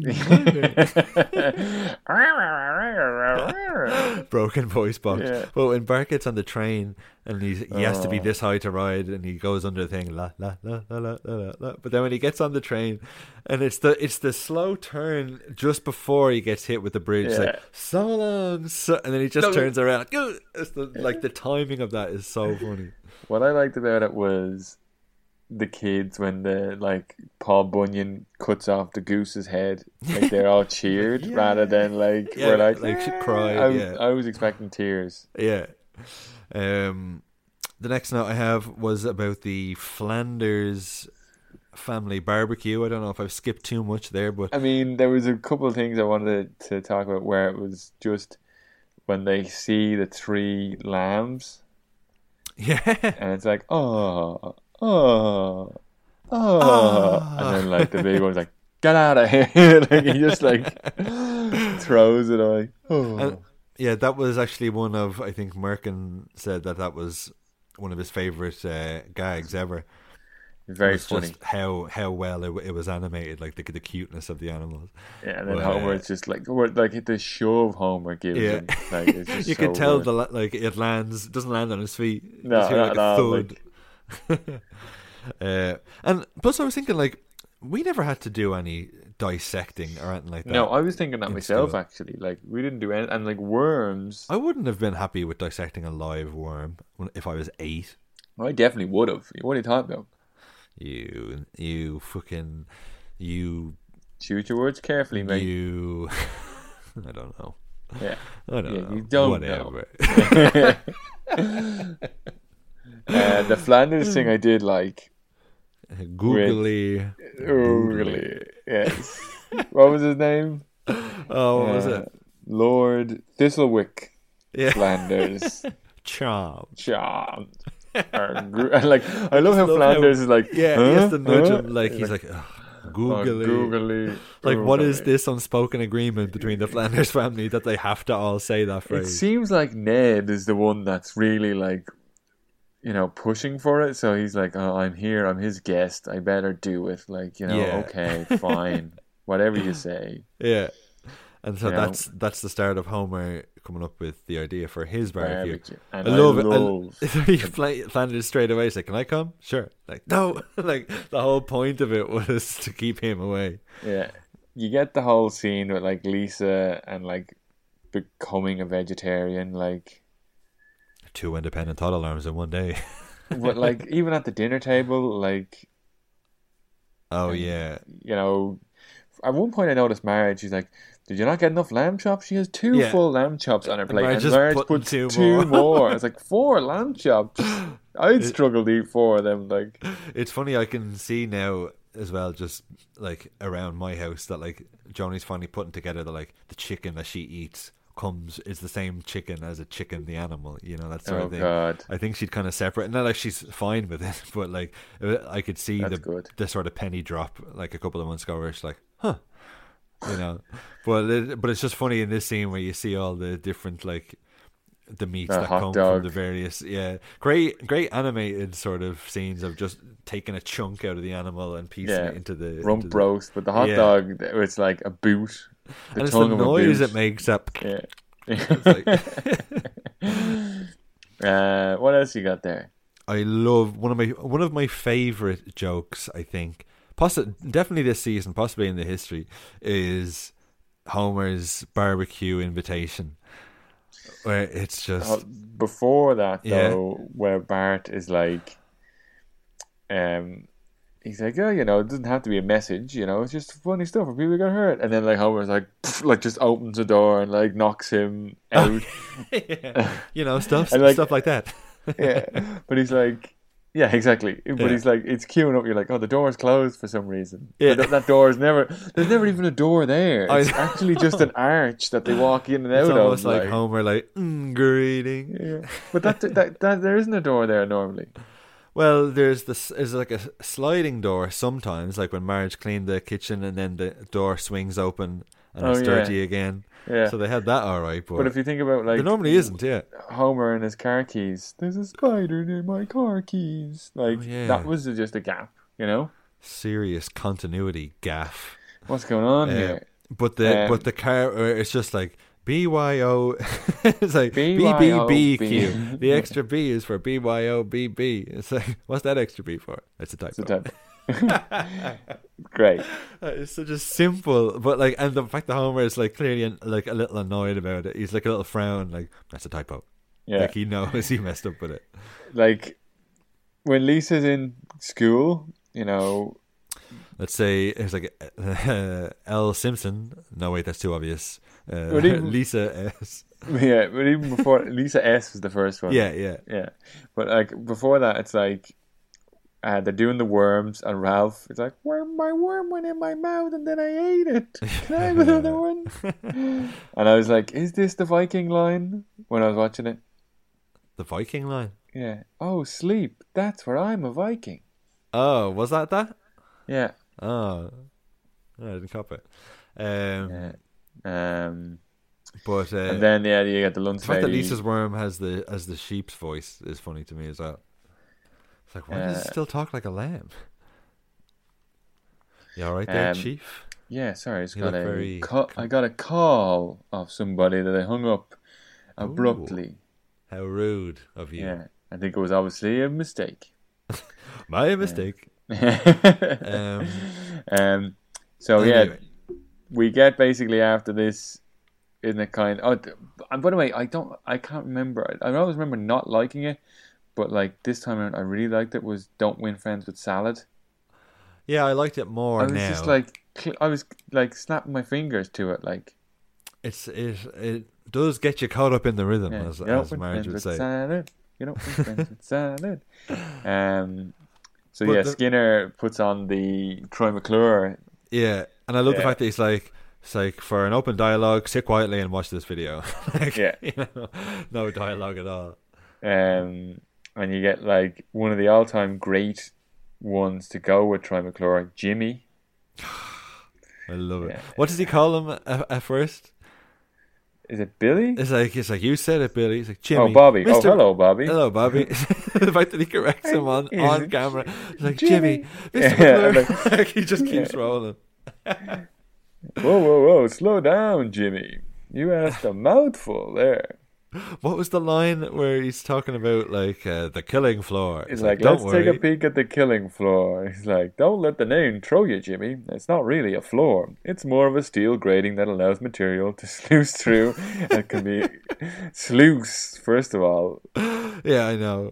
Broken voice box. Yeah. But when Bart gets on the train and he's, he has to be Oh. this high to ride, and he goes under the thing, la la la la la la la. la. But then when he gets on the train, and it's the it's the slow turn just before he gets hit with the bridge, it's Yeah. like so long, so, and then he just No, turns around. It's the, like the timing of that is so funny. What I liked about it was the kids when the like Paul Bunyan cuts off the goose's head, like they're all cheered Yeah. rather than like Yeah, we're like, like, "Eh." cried, I, was- yeah. I was expecting tears. Yeah. Um, the next note I have was about the Flanders family barbecue. I don't know if I've skipped too much there, but I mean, there was a couple of things I wanted to talk about where it was just when they see the three lambs yeah. and it's like, oh, oh, oh, and then like the big one's like, get out of here! Like he just like throws it away. Oh. And, yeah, that was actually one of, I think Merkin said that that was one of his favourite uh, gags ever. Very was funny. Just how how well it, it was animated, like the the cuteness of the animals. Yeah, and then But, Homer uh, is just like, or like the shove Homer gives Yeah. him. Like, it's just You so can tell good. the la- like it lands, doesn't land on his feet. You No, just hear, not like, at a all, thud. uh, and plus, I was thinking like we never had to do any dissecting or anything like that. No, I was thinking that in myself school. actually. Like we didn't do any, and like worms. I wouldn't have been happy with dissecting a live worm when- if I was eight. I definitely would have. What are you talking about? You, you fucking, you, Choose your words carefully, mate. you. I don't know. Yeah. I don't Yeah, know. you don't know. Whatever. Uh, the Flanders thing I did like. Googly. Oogly. Yes. What was his name? Oh, what was Uh, it? Lord Thistlewick Yeah. Flanders. Charm. Charmed. Or gro- and like I love how love Flanders how- is like, Yeah, huh? he has to nudge Huh? him like he's like, "Ugh, Oh, googly. googly. Like, what is googly. this unspoken agreement between the Flanders family that they have to all say that It phrase? seems like Ned is the one that's really like, you know, pushing for it. So he's like, oh, I'm here. I'm his guest. I better do it. Like, you know, Yeah. okay, fine. Whatever you say. Yeah. And so You that's that's the start of Homer coming up with the idea for his barbecue. Barbecue. And I I love it. love- I, he play, planned it straight away. He's like, "Can I come?" Sure. Like, no. Like the whole point of it was to keep him away. Yeah, you get the whole scene with like Lisa and like becoming a vegetarian, like. Two independent thought alarms in one day. But like even at the dinner table, like. Oh and, yeah. You know, at one point I noticed Marge. She's like, "Did you not get enough lamb chops?" She has two Yeah. full lamb chops on her plate, Marge and just Marge putting puts two two, more. more. It's like four lamb chops. I'd struggle to eat four of them. Like, It's funny, I can see now as well, just like around my house, that like Joni's finally putting together the like the chicken that she eats comes is the same chicken as a chicken the animal, you know, that sort oh of thing. god, I think she'd kind of separate. Not like she's fine with it, but like I could see That's the good. the sort of penny drop like a couple of months ago where she's like, huh, you know. But it, but it's just funny in this scene where you see all the different like the meats A that hot come dog. from the various yeah great great animated sort of scenes of just taking a chunk out of the animal and piecing yeah, it into the rump into the, roast, but the hot Yeah. dog, it's like a boot. The and it's tongue the of a noise boot. it makes up. Yeah. It's like, uh, what else you got there? I love one of my one of my favorite jokes. I think, possi- definitely this season, possibly in the history, is Homer's barbecue invitation, where it's just Uh, before that, Yeah. though, where Bart is like, um, he's like, oh, you know, it doesn't have to be a message, you know, it's just funny stuff where people get hurt. And then like Homer's like, pff, like just opens the door and like knocks him out. yeah, you know, stuff And, like- stuff like that. Yeah, but he's like, yeah, exactly. But Yeah. he's like, it's queuing up. You're like, oh, the door's closed for some reason. Yeah. But th- that door is never. There's never even a door there. I It's know. actually just an arch that they walk in and out It's of. almost like, Homer, like mm, greeting. Yeah. But that, that that there isn't a door there normally. Well, there's this is like a sliding door sometimes, like when Marge cleaned the kitchen and then the door swings open and Oh, it's yeah. dirty again. Yeah. So they had that all right, but, But if you think about like there normally isn't. Yeah. Homer and his car keys, there's a spider near my car keys. Like Oh, yeah. that was just a gap, you know. Serious continuity gaff. What's going on Uh, here? But the Um, but the car, uh, it's just like B Y O. It's like B B B Y O B B. Q. The extra B is for B Y O B B. It's like, what's that extra B for? It's a typo. It's a type. Great. Uh, It's such a simple, but like, and the fact that Homer is like clearly like a little annoyed about it. He's like a little frown, like that's a typo. Yeah. Like he knows he messed up with it. Like when Lisa's in school, you know, Let's say it's like uh, L Simpson. No, wait, that's too obvious. Uh, But even- Lisa S. yeah, but even before Lisa S was the first one. Yeah, yeah. Yeah. But like before that it's like uh, they're doing the worms and Ralph is like, where my worm went in my mouth and then I ate it. Can I have another one? And I was like, is this the Viking line when I was watching it? The Viking line. Yeah. Oh, sleep. That's where I'm a Viking. Oh, was that that? Yeah. Oh, I didn't cop it. Um, Yeah. Um But uh, and then yeah, you get the lunch the fact that lady. Lisa's worm has the has the sheep's voice is funny to me as well. It's like, why does it Uh, still talk like a lamb? You all right there, Um, Chief? Yeah, sorry, I just You got look a very- ca- I got a call of somebody that I hung up abruptly. How rude of you! Yeah, I think it was obviously a mistake. My mistake. Um, um, so anyway. yeah, we get basically after this, isn't it kind? Oh, th- and by the way, I don't, I can't remember. I always remember not liking it, but like this time around, I really liked it. Was Don't Win Friends with Salad. Yeah, I liked it more I was now. just like, cl- I was like snapping my fingers to it, like. it's it it does get you caught up in the rhythm, Yeah, as, you don't as win Marge friends would with say. salad. You don't win friends with salad. Um, so But yeah, the- Skinner puts on the Troy McClure. Yeah, and I love the Yeah. fact that he's like, it's like for an open dialogue, sit quietly and watch this video. Like, Yeah. you know, no dialogue at all. Um, and you get like one of the all-time great ones to go with Troy McClure, Jimmy. I love it. Yeah. What does he call him at, at first? Is it Billy? It's like it's like you said it, Billy. He's like Jimmy. Oh, Bobby. Mister Oh, hello, Bobby. Hello, Bobby. The fact that he corrects him on, Is on it camera. He's like Jimmy? Jimmy, Mister Yeah, McClure. Like, he just keeps yeah. rolling. Whoa, whoa, whoa! Slow down, Jimmy. You asked a mouthful there. What was the line where he's talking about like uh, the killing floor? He's It's like, "Don't let's worry." take a peek at the killing floor. He's like, don't let the name throw you, Jimmy. It's not really a floor. It's more of a steel grating that allows material to sluice through and can be sluice, first of all. Yeah, I know.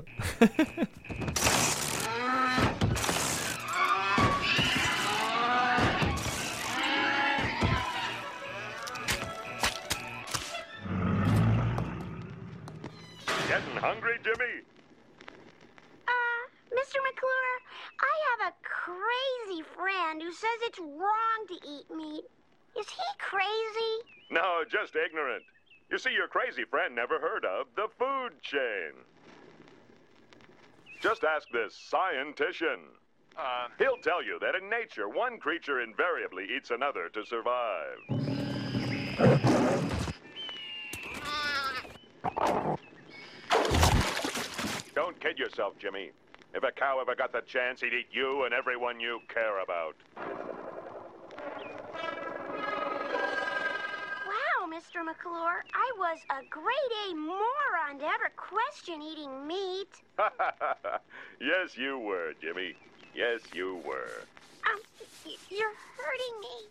Getting hungry, Jimmy? Uh, Mister McClure, I have a crazy friend who says it's wrong to eat meat. Is he crazy? No, just ignorant. You see, your crazy friend never heard of the food chain. Just ask this scientician. Uh, He'll tell you that in nature, one creature invariably eats another to survive. Don't kid yourself, Jimmy. If a cow ever got the chance, he'd eat you and everyone you care about. Wow, Mister McClure, I was a grade A moron to ever question eating meat. Yes, you were, Jimmy. Yes, you were. Um, y- you're hurting me.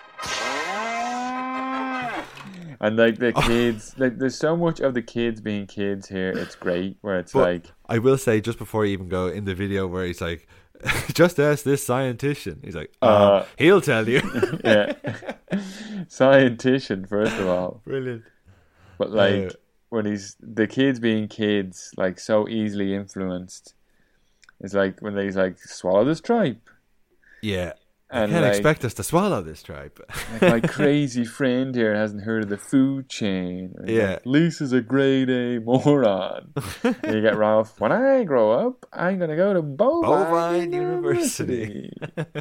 And like the kids, like there's so much of the kids being kids here. It's great. Where it's But like, I will say, just before you even go in the video where he's like, just ask this scientician. He's like, uh, Uh, he'll tell you. yeah, scientician first of all. Brilliant. But like Uh, when he's the kids being kids, like so easily influenced. It's like when he's like, swallow this tripe. Yeah. And You can't like, expect us to swallow this tripe. like my crazy friend here hasn't heard of the food chain. And Yeah. like, Lisa's a grade A moron. And you get Ralph, when I grow up, I'm going to go to Bovine, Bovine University.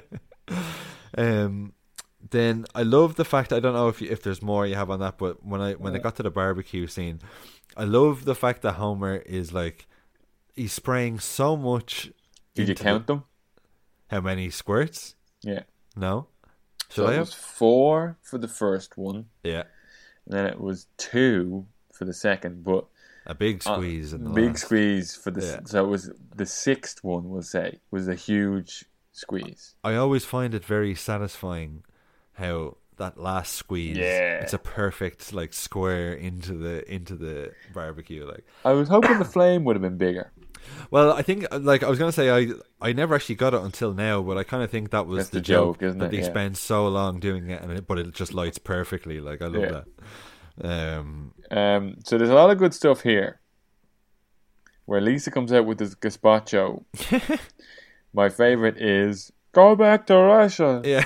um, then I love the fact, I don't know if you, if there's more you have on that, but when I when they got to the barbecue scene, I love the fact that Homer is like, he's spraying so much. Did you into count the- them? How many squirts? Yeah. No? Should So I it have? was four for the first one, Yeah. and then it was two for the second, but A big uh, squeeze in the big last. squeeze for the Yeah. so it was the sixth one. We'll say was a huge squeeze. I always find it very satisfying how that last squeeze, Yeah. it's a perfect like square into the into the barbecue. Like, I was hoping the flame would have been bigger. well, I think like I was gonna say I I never actually got it until now, but I kind of think that was That's the, the joke, joke, isn't that it? they Yeah. spend so long doing it, and it, but it just lights perfectly. Like, I love Yeah. that. Um, Um, so there's a lot of good stuff here. Where Lisa comes out with this gazpacho. My favorite is go back to Russia. yeah.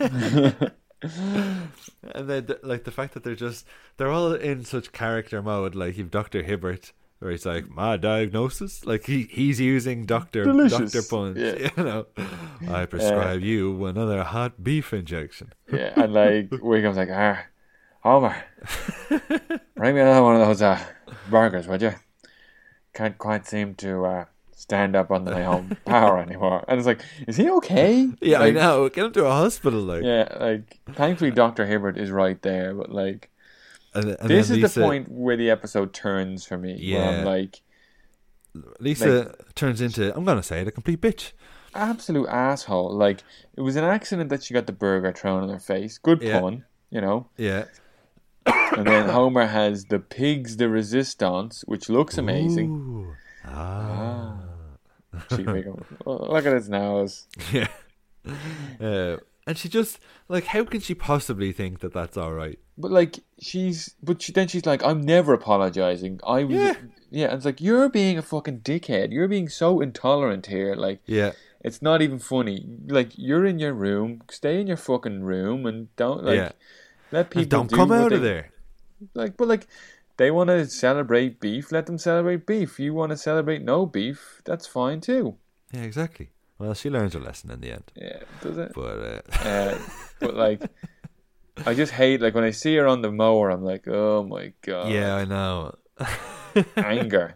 And then the- like the fact that they're just they're all in such character mode. Like you've Doctor Hibbert, where he's like, my diagnosis, like he he's using Doctor Delicious. Doctor Punch. Yeah. You know, I prescribe you another hot beef injection. Yeah, and like Wiggum's like, ah, Homer, bring me another one of those uh, burgers, would you? Can't quite seem to uh, stand up under my own power anymore. And it's like, is he okay? Yeah, Like, I know. Get him to a hospital, like. Yeah, like thankfully Doctor Hibbert is right there, but like And, and this then is Lisa, the point where the episode turns for me. Where I'm Yeah. like, Lisa turns into, I'm gonna say it, a complete bitch. absolute asshole. Like it was an accident that she got the burger thrown in her face. Good Yeah. pun, you know. Yeah. And then Homer has the pigs de resistance, which looks amazing. Ooh. Ah. Cheap Wiggum. Oh, look at his nose. Yeah. Uh, and she just like, how can she possibly think that that's all right? But like she's, but she, then she's like, I'm never apologizing. I was, Yeah. yeah. And it's like you're being a fucking dickhead. You're being so intolerant here. Like Yeah. it's not even funny. Like you're in your room, stay in your fucking room, and don't like Yeah. let people And don't do come what out they, of there. Like, but like they want to celebrate beef. Let them celebrate beef. You want to celebrate no beef. That's fine too. Yeah, exactly. Well, she learns her lesson in the end. Yeah, does it? But uh, Uh, but like, I just hate like when I see her on the mower. I'm like, oh my god, yeah, I know. anger.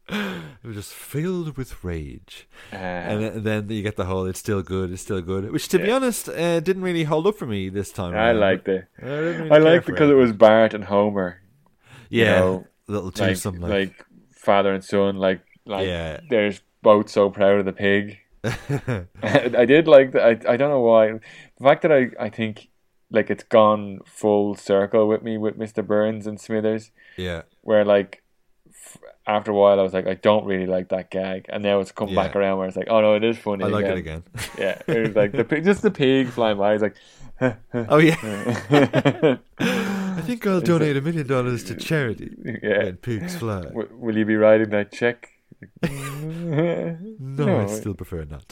It was just filled with rage. Uh, And then you get the whole, it's still good, it's still good. Which, to be Yeah. honest, uh, didn't really hold up for me this time. I around. liked it. I, didn't really I care liked for it because it was Bart and Homer. you Yeah, know, little Like, twosome. Like, like father and son. Like, like Yeah. they're both so proud of the pig. I did like that. I, I don't know why. The fact that I, I think like it's gone full circle with me with Mister Burns and Smithers, yeah. where like f- after a while I was like, I don't really like that gag, and now it's come Yeah. back around where it's like, oh no, it is funny. I like again. it again. Yeah, it was like the pig, just the pig flying by. It's like, Oh, yeah. I think I'll donate a million dollars to charity. yeah. When pigs fly. W- will you be writing that check? No, I still prefer not.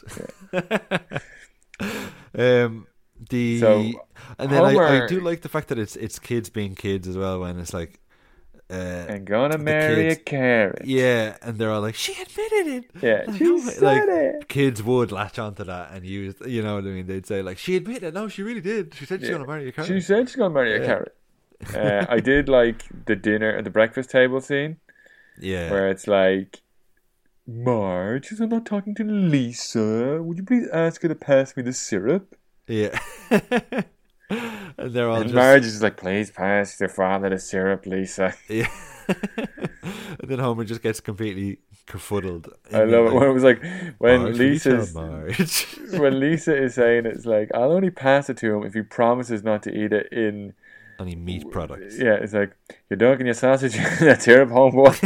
um, the So, and then I, I Homer- do like the fact that it's it's kids being kids as well. When it's like, uh, I'm gonna marry kids- a carrot. yeah, and they're all like, she admitted it. Yeah, Like, she oh, said like, it. Kids would latch onto that and use, you know what I mean? They'd say like, she admitted it. No, she really did. She said she's Yeah. gonna marry a carrot. She said she's gonna marry a Yeah. carrot. Uh, I did like the dinner, the breakfast table scene yeah, where it's like, Marge, I'm not talking to Lisa. Would you please ask her to pass me the syrup? yeah. And they're all And just Marge is just like, please pass your father the syrup, Lisa. yeah. And then Homer just gets completely kerfuddled. I love it when it was like when Marge, Lisa's Marge. when Lisa is saying it's like, I'll only pass it to him if he promises not to eat it in. Any meat products. Yeah, it's like, your dog and your sausage, that syrup, homeboy.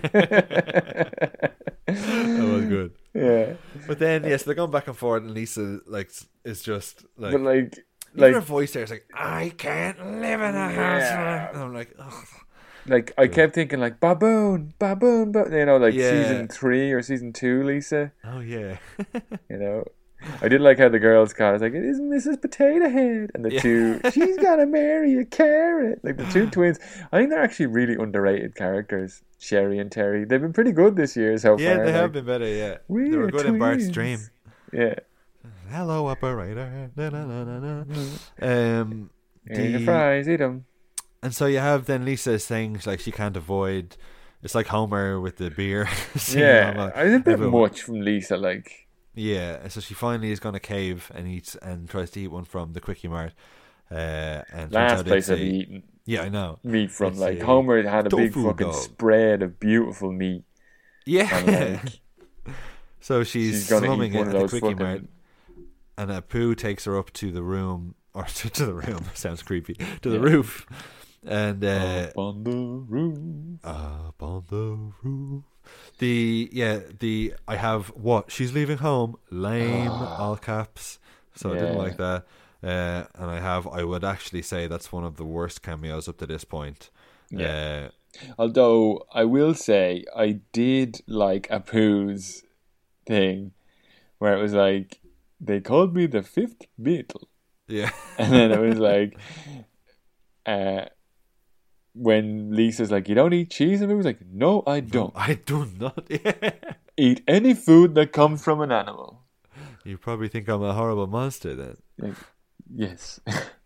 That was good. Yeah, But then, yes, they're going back and forth, and Lisa like is just like, but like, even her like, voice there is like, I can't live in a house. Yeah. And I'm like, ugh. like I kept thinking like baboon, baboon, but you know, like Yeah. season three or season two, Lisa. Oh yeah, You know, I did like how the girls called. I was like, it is Missus Potato Head, and the Yeah. two, she's gotta marry a carrot. Like the two twins, I think they're actually really underrated characters. Sherry and Terry, they've been pretty good this year so yeah, far. they have like, been better. Yeah, We're they were good in Bart's twins. Dream. Yeah, Hello, operator. Na, na, na, na, na. Um, here's your the- fries, eat them. and so you have then Lisa saying like she can't avoid. It's like Homer with the beer. singing Yeah, along. I think a bit Everyone- much from Lisa. Like, Yeah, and so she finally is going to cave and eats and tries to eat one from the Quickie Mart. Uh, and turns last out place it's I've a- eaten Yeah, I know. meat from. It's Like a Homer had a big tofu fucking dog. spread of beautiful meat. Yeah. And like, So she's, she's gonna slumming eat it one at of the those Quickie fucking. Mart, and Apu takes her up to the room, or to, to the room, sounds creepy, to the Yeah. roof. And uh, Up on the roof. up on the roof. The, yeah, the, I have what? She's leaving home, lame, all caps. So I didn't Yeah. like that. Uh, and I have, I would actually say that's one of the worst cameos up to this point. Yeah. Uh, Although I will say I did like Apu's thing, where it was like they called me the fifth Beatle, yeah. and then it was like, uh, when Lisa's like, "You don't eat cheese," and it was like, "No, I don't I do not. eat any food that comes from an animal." You probably think I'm a horrible monster then. Like, yes,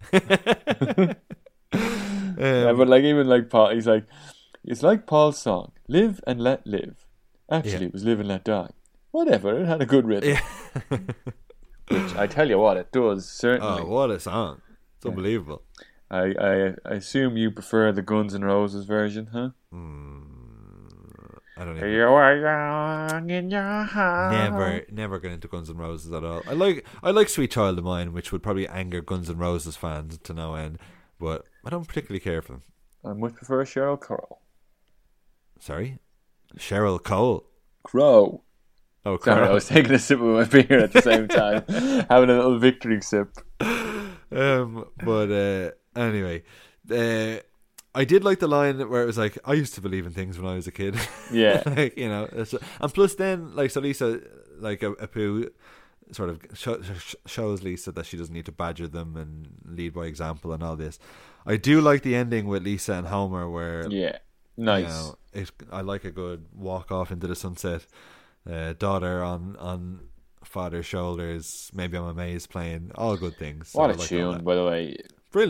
Um, yeah, but like even like Paul, he's like, it's like Paul's song, "Live and Let Live." Actually, Yeah. it was "Live and Let Die." Whatever, it had a good rhythm. yeah. Which I tell you what, it does certainly. Oh, what a song. It's unbelievable. I, I I assume you prefer the Guns N' Roses version, huh? I don't even. You are young in your heart. Never, never get into Guns N' Roses at all. I like, I like "Sweet Child of Mine," which would probably anger Guns N' Roses fans to no end, but I don't particularly care for them. I much prefer Cheryl Crow. Sorry, Cheryl Cole. Crow. Oh, Sorry, I Crow. was taking a sip of my beer at the same time, having a little victory sip. um, but uh, anyway, uh, I did like the line where it was like, "I used to believe in things when I was a kid." Yeah. like, you know, it's, and plus then like so Lisa, like a, Apu, sort of sh- sh- shows Lisa that she doesn't need to badger them and lead by example and all this. I do like the ending with Lisa and Homer where Yeah, nice. you know, it, I like a good walk off into the sunset, uh, daughter on on father's shoulders. Maybe I'm amazed playing all good things. So What I a like all tune, that. by the way. Brilliant.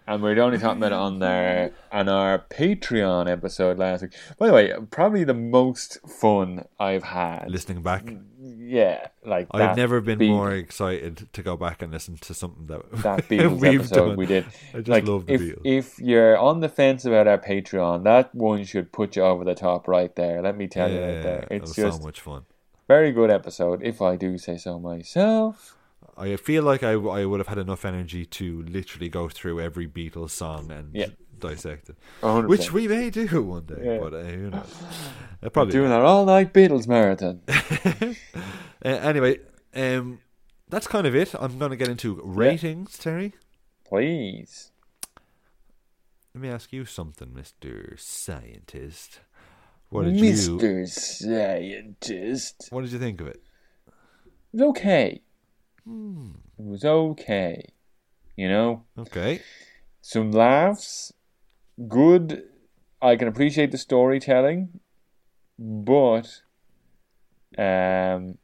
And we were only talking about it on our on our Patreon episode last week. By the way, probably the most fun I've had Listening back, yeah, like I've that never been Be- more excited to go back and listen to something that that Beatles we've episode done. we did. I just Like, love the if Beatles. if you're on the fence about our Patreon, that one should put you over the top right there. Let me tell you right there. it It's was just so much fun. very good episode, if I do say so myself. I feel like I, I would have had enough energy to literally go through every Beatles song and Yeah. dissect it, one hundred which percent. we may do one day. Yeah. But uh, who knows? Uh, probably Doing not. our all night Beatles marathon. Uh, anyway, um, that's kind of it. I'm going to get into ratings, Terry. Please. Let me ask you something, Mister Scientist. What did you? Mister Scientist. What did you think of it? It was okay. Hmm. It was okay. You know? Okay. Some laughs. Good. I can appreciate the storytelling. But um,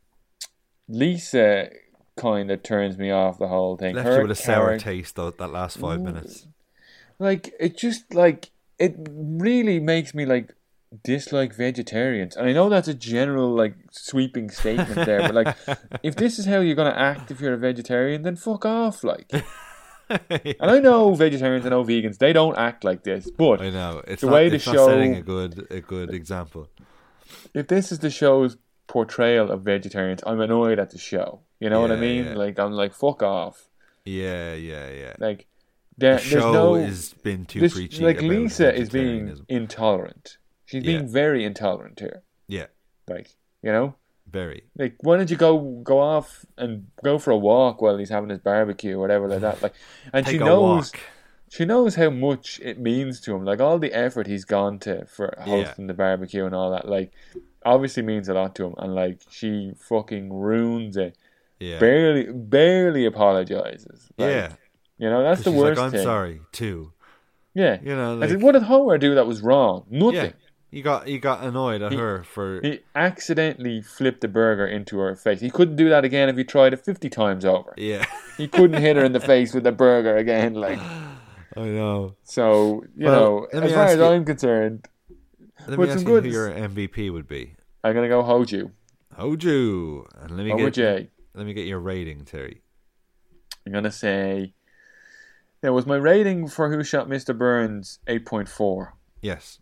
Lisa kind of turns me off the whole thing. Left Her you with a sour character- taste though, that last five minutes. Like, it just, like, it really makes me, like, dislike vegetarians. And I know that's a general, like, sweeping statement there, but, like, if this is how you're going to act if you're a vegetarian, then fuck off, like. And I know vegetarians, I know vegans, they don't act like this, but I know it's the not, way the it's not show- setting a good a good example. if this is the show's portrayal of vegetarians, I'm annoyed at the show. You know what I Yeah, mean? yeah. Like, I'm like, fuck off. Yeah, yeah, yeah. Like, there, The show there's no... has been too this, preachy. like, about Lisa is being vegetarianism. intolerant. She's Yeah. being very intolerant here. Yeah, Like, you know? very. Like, why don't you go go off and go for a walk while he's having his barbecue or whatever like that? Like, and Take she a knows walk. she knows how much it means to him. Like, all the effort he's gone to for hosting the barbecue and all that. Like, obviously means a lot to him. And like, she fucking ruins it. Yeah, Barely, barely apologizes. Like, yeah. you know that's the She's worst like, I'm thing. sorry too. Yeah, You know, I like, said, what did Howard do that was wrong? yeah. Nothing. You got you got annoyed at He- her for He accidentally flipped the burger into her face. He couldn't do that again if he tried it fifty times over. yeah. He couldn't hit her in the face with the burger again. Like, I know. so you Well, know, let me as far ask as you- I'm concerned, Let Put me some ask you who goods. your M V P would be. I'm gonna go Hoju Hoju, and let me over get Jay. let me get your rating, Terry. I'm gonna say, yeah, was my rating for Who Shot Mister Burns eight point four. Yes.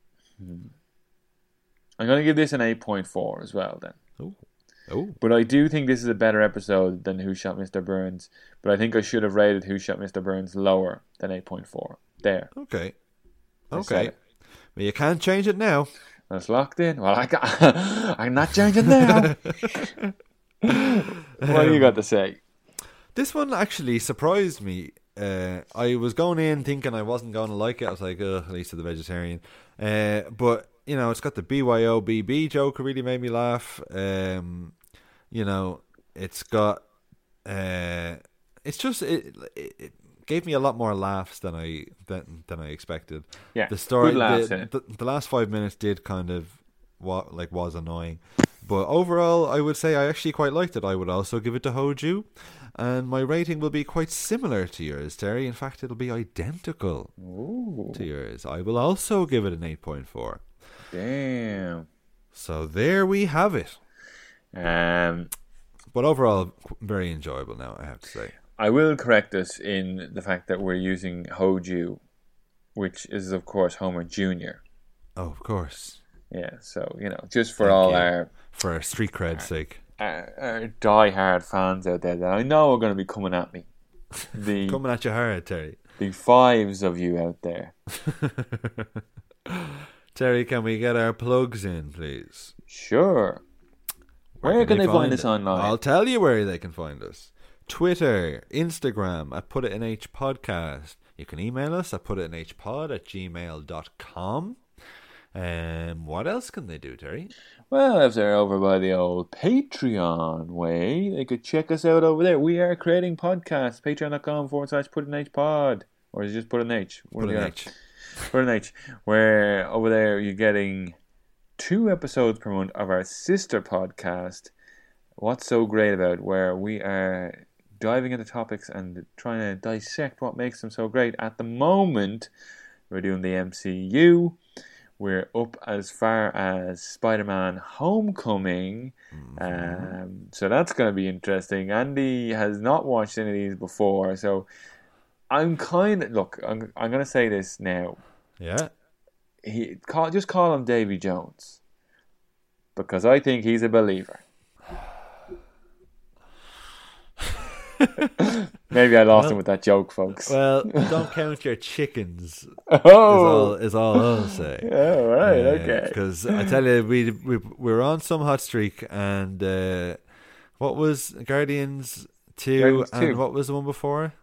I'm gonna give this an eight point four as well then. Oh, oh. But I do think this is a better episode than Who Shot Mister Burns. But I think I should have rated Who Shot Mister Burns lower than eight point four. There. Okay. I said Okay. it. But you can't change it now. That's locked in. Well, I got, I'm not changing now. What do you got to say? This one actually surprised me. Uh, I was going in thinking I wasn't going to like it. I was like, ugh, Lisa the vegetarian. Uh, but, you know, it's got the B Y O B B joke really made me laugh. Um, you know, it's got... Uh, it's just... It, it, it gave me a lot more laughs than I than, than I expected. Yeah, the story, good laughs the, in it. the, the last five minutes did kind of... What like was annoying, but overall I would say I actually quite liked it. I would also give it to Hoju, and my rating will be quite similar to yours, Terry. In fact, it'll be identical Ooh, to yours. I will also give it an eight point four. damn. So there we have it. Um, But overall, very enjoyable now, I have to say. I will correct us in the fact that we're using Hoju, which is of course Homer Junior Oh, of course. Yeah, so you know, just for Thank all you. our, For street cred's sake. our our die-hard fans out there that I know are going to be coming at me, the Coming at you hard, Terry. the fives of you out there. Terry, can we get our plugs in, please? Sure. Where, can they, find, us it? online? I'll tell you where they can find us. Twitter, Instagram at Put It In H Podcast. You can email us at putinhpod at gmail dot com. Um, what else can they do, Terry? Well, if they're over by the old Patreon way, they could check us out over there. We are creating podcasts. Patreon.com forward slash put an H pod. Or is it just put an H? One Put or an the H. other. Put an H. Where over there you're getting two episodes per month of our sister podcast, What's So Great About, where we are diving into topics and trying to dissect what makes them so great. At the moment, we're doing the M C U. We're up as far as Spider-Man Homecoming. Mm-hmm. Um, so that's going to be interesting. Andy has not watched any of these before. So I'm kind of... Look, I'm, I'm going to say this now. Yeah. He call, Just call him Davy Jones. Because I think he's a believer. Maybe I lost well, him with that joke, folks. Well, don't count your chickens. Oh, is all, is all I'll say. Oh, right, uh, okay. Because I tell you, we we we were on some hot streak, and uh, what was Guardians two, Guardians and two. what was the one before?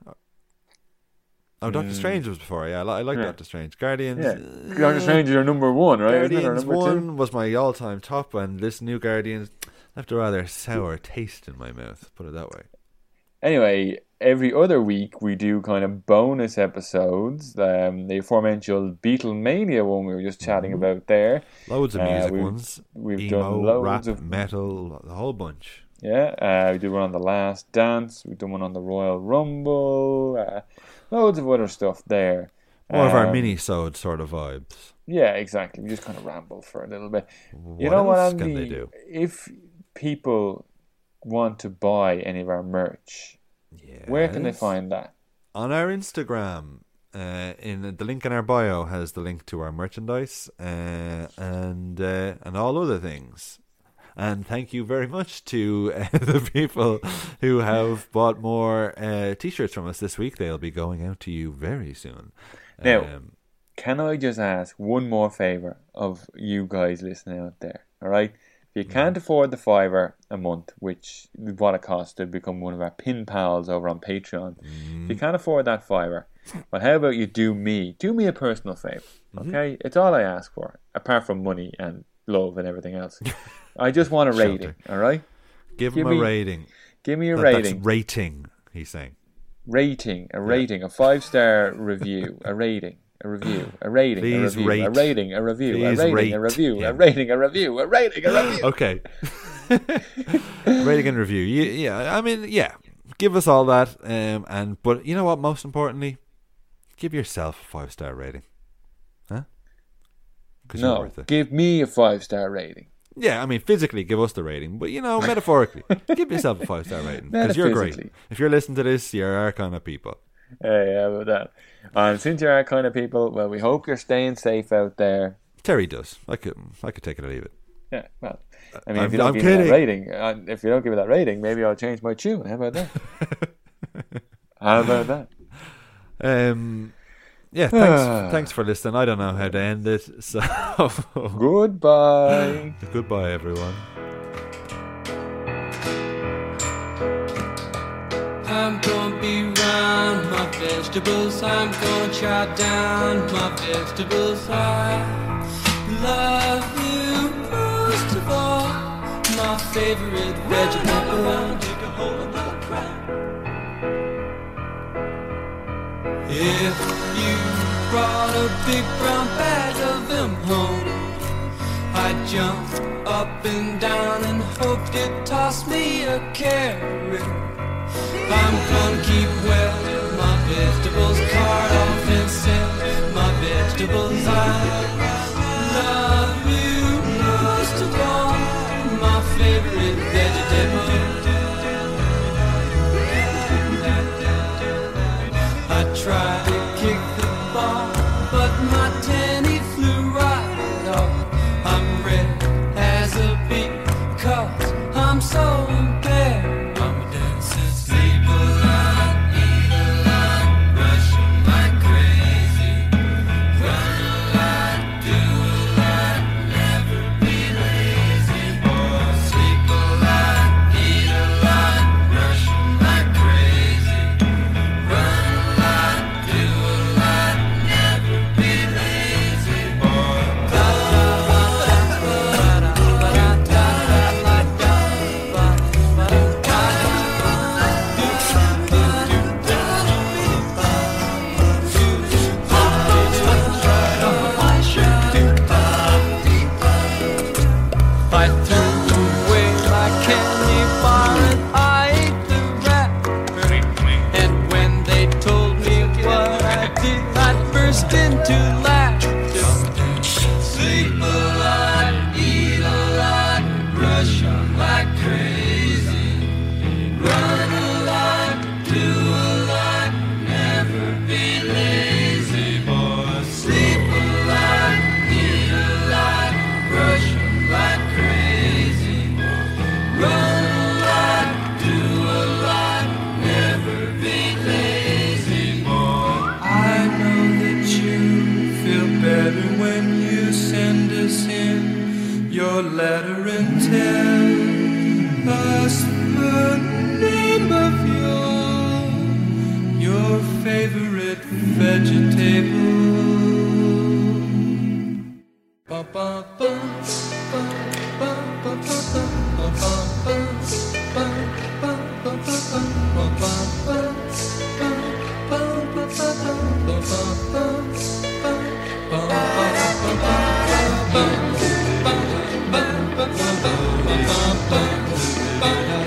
Oh, Doctor Mm. Strange was before. Yeah, I, li- I like Yeah. Doctor Strange. Guardians. Yeah. Doctor Strange is your number one, right? Isn't it, or Guardians number one two? was my all-time top, and this new Guardians left a rather sour taste in my mouth. Put it that way. Anyway, every other week we do kind of bonus episodes. Um, the aforementioned Beatlemania one we were just chatting Mm-hmm. about there. Loads of Uh, music we've- ones. we've Emo, done loads rap, of- metal, the whole bunch. Yeah, uh, we did one on The Last Dance. We've done one on the Royal Rumble. Uh, loads of other stuff there. More of our Um, mini-sode sort of vibes. Yeah, exactly. We just kind of ramble for a little bit. What you know what, else Andy? can they do? If people want to buy any of our merch, where can they Yes. find that? On our Instagram, uh, in the link in our bio has the link to our merchandise uh, and uh, and all other things. And thank you very much to uh, the people who have bought more uh, t-shirts from us this week. They'll be going out to you very soon. Now, Um, can I just ask one more favour of you guys listening out there? All right? If you can't afford the fiver a month, which is what it costs to become one of our pin pals over on Patreon, if you can't afford that fiver, well, how about you do me? Do me a personal favour, okay? It's all I ask for, apart from money and love and everything else. I just want a Shelter. rating, all right? give, give them a me- rating. Give me a That- rating. That's rating, he's saying. Rating, a rating, a five-star review, a rating. A review, a rating, Please a review, rate. a rating, a review, Please a rating, rate a review, a him. rating, a review, a rating, a review. Okay. Rating and review. Yeah, yeah, I mean, yeah. Give us all that. Um, and But you know what? Most importantly, give yourself a five-star rating. Huh? Because you're No, worth it. give me a five-star rating. Yeah, I mean, physically give us the rating. But, you know, metaphorically, give yourself a five-star rating. Because you're great. Metaphysically. If you're listening to this, you're our kind of people. Yeah, yeah, about that. And since you're our kind of people, well, we hope you're staying safe out there. Terry does. I could, I could take it or leave it. Yeah, well, I mean, I'm- if you don't I'm give me kidding. that rating, uh, if you don't give me that rating, maybe I'll change my tune. How about that? How about that? Um, yeah, thanks, thanks for listening. I don't know how to end it. So, Goodbye. goodbye, everyone. I'm gonna be round my vegetables. I'm gonna chop down my vegetables. I love you most of all. My favorite vegetable. If you brought a big brown bag of them home, I'd jump up and down and hope you'd toss me a carrot. I'm gonna keep well my vegetables, cart off and sell my vegetables. I love you most of all, my favorite vegetable. I tried to kick the ball, but my tenny flew right off. I'm red as a beet, cause I'm so impaired. I'm a dancing sleep a lot, eat a lot, rush like crazy, run a lot, do a lot, never be lazy. Boy, sleep a lot, eat a lot, rush like crazy, run a lot, do a lot, never be lazy. Boy, I threw away my candy bar and I ate the rat. your letter and tell us the name of your your favorite vegetable. Ba ba ba ba ba ba ba ba ba ba ba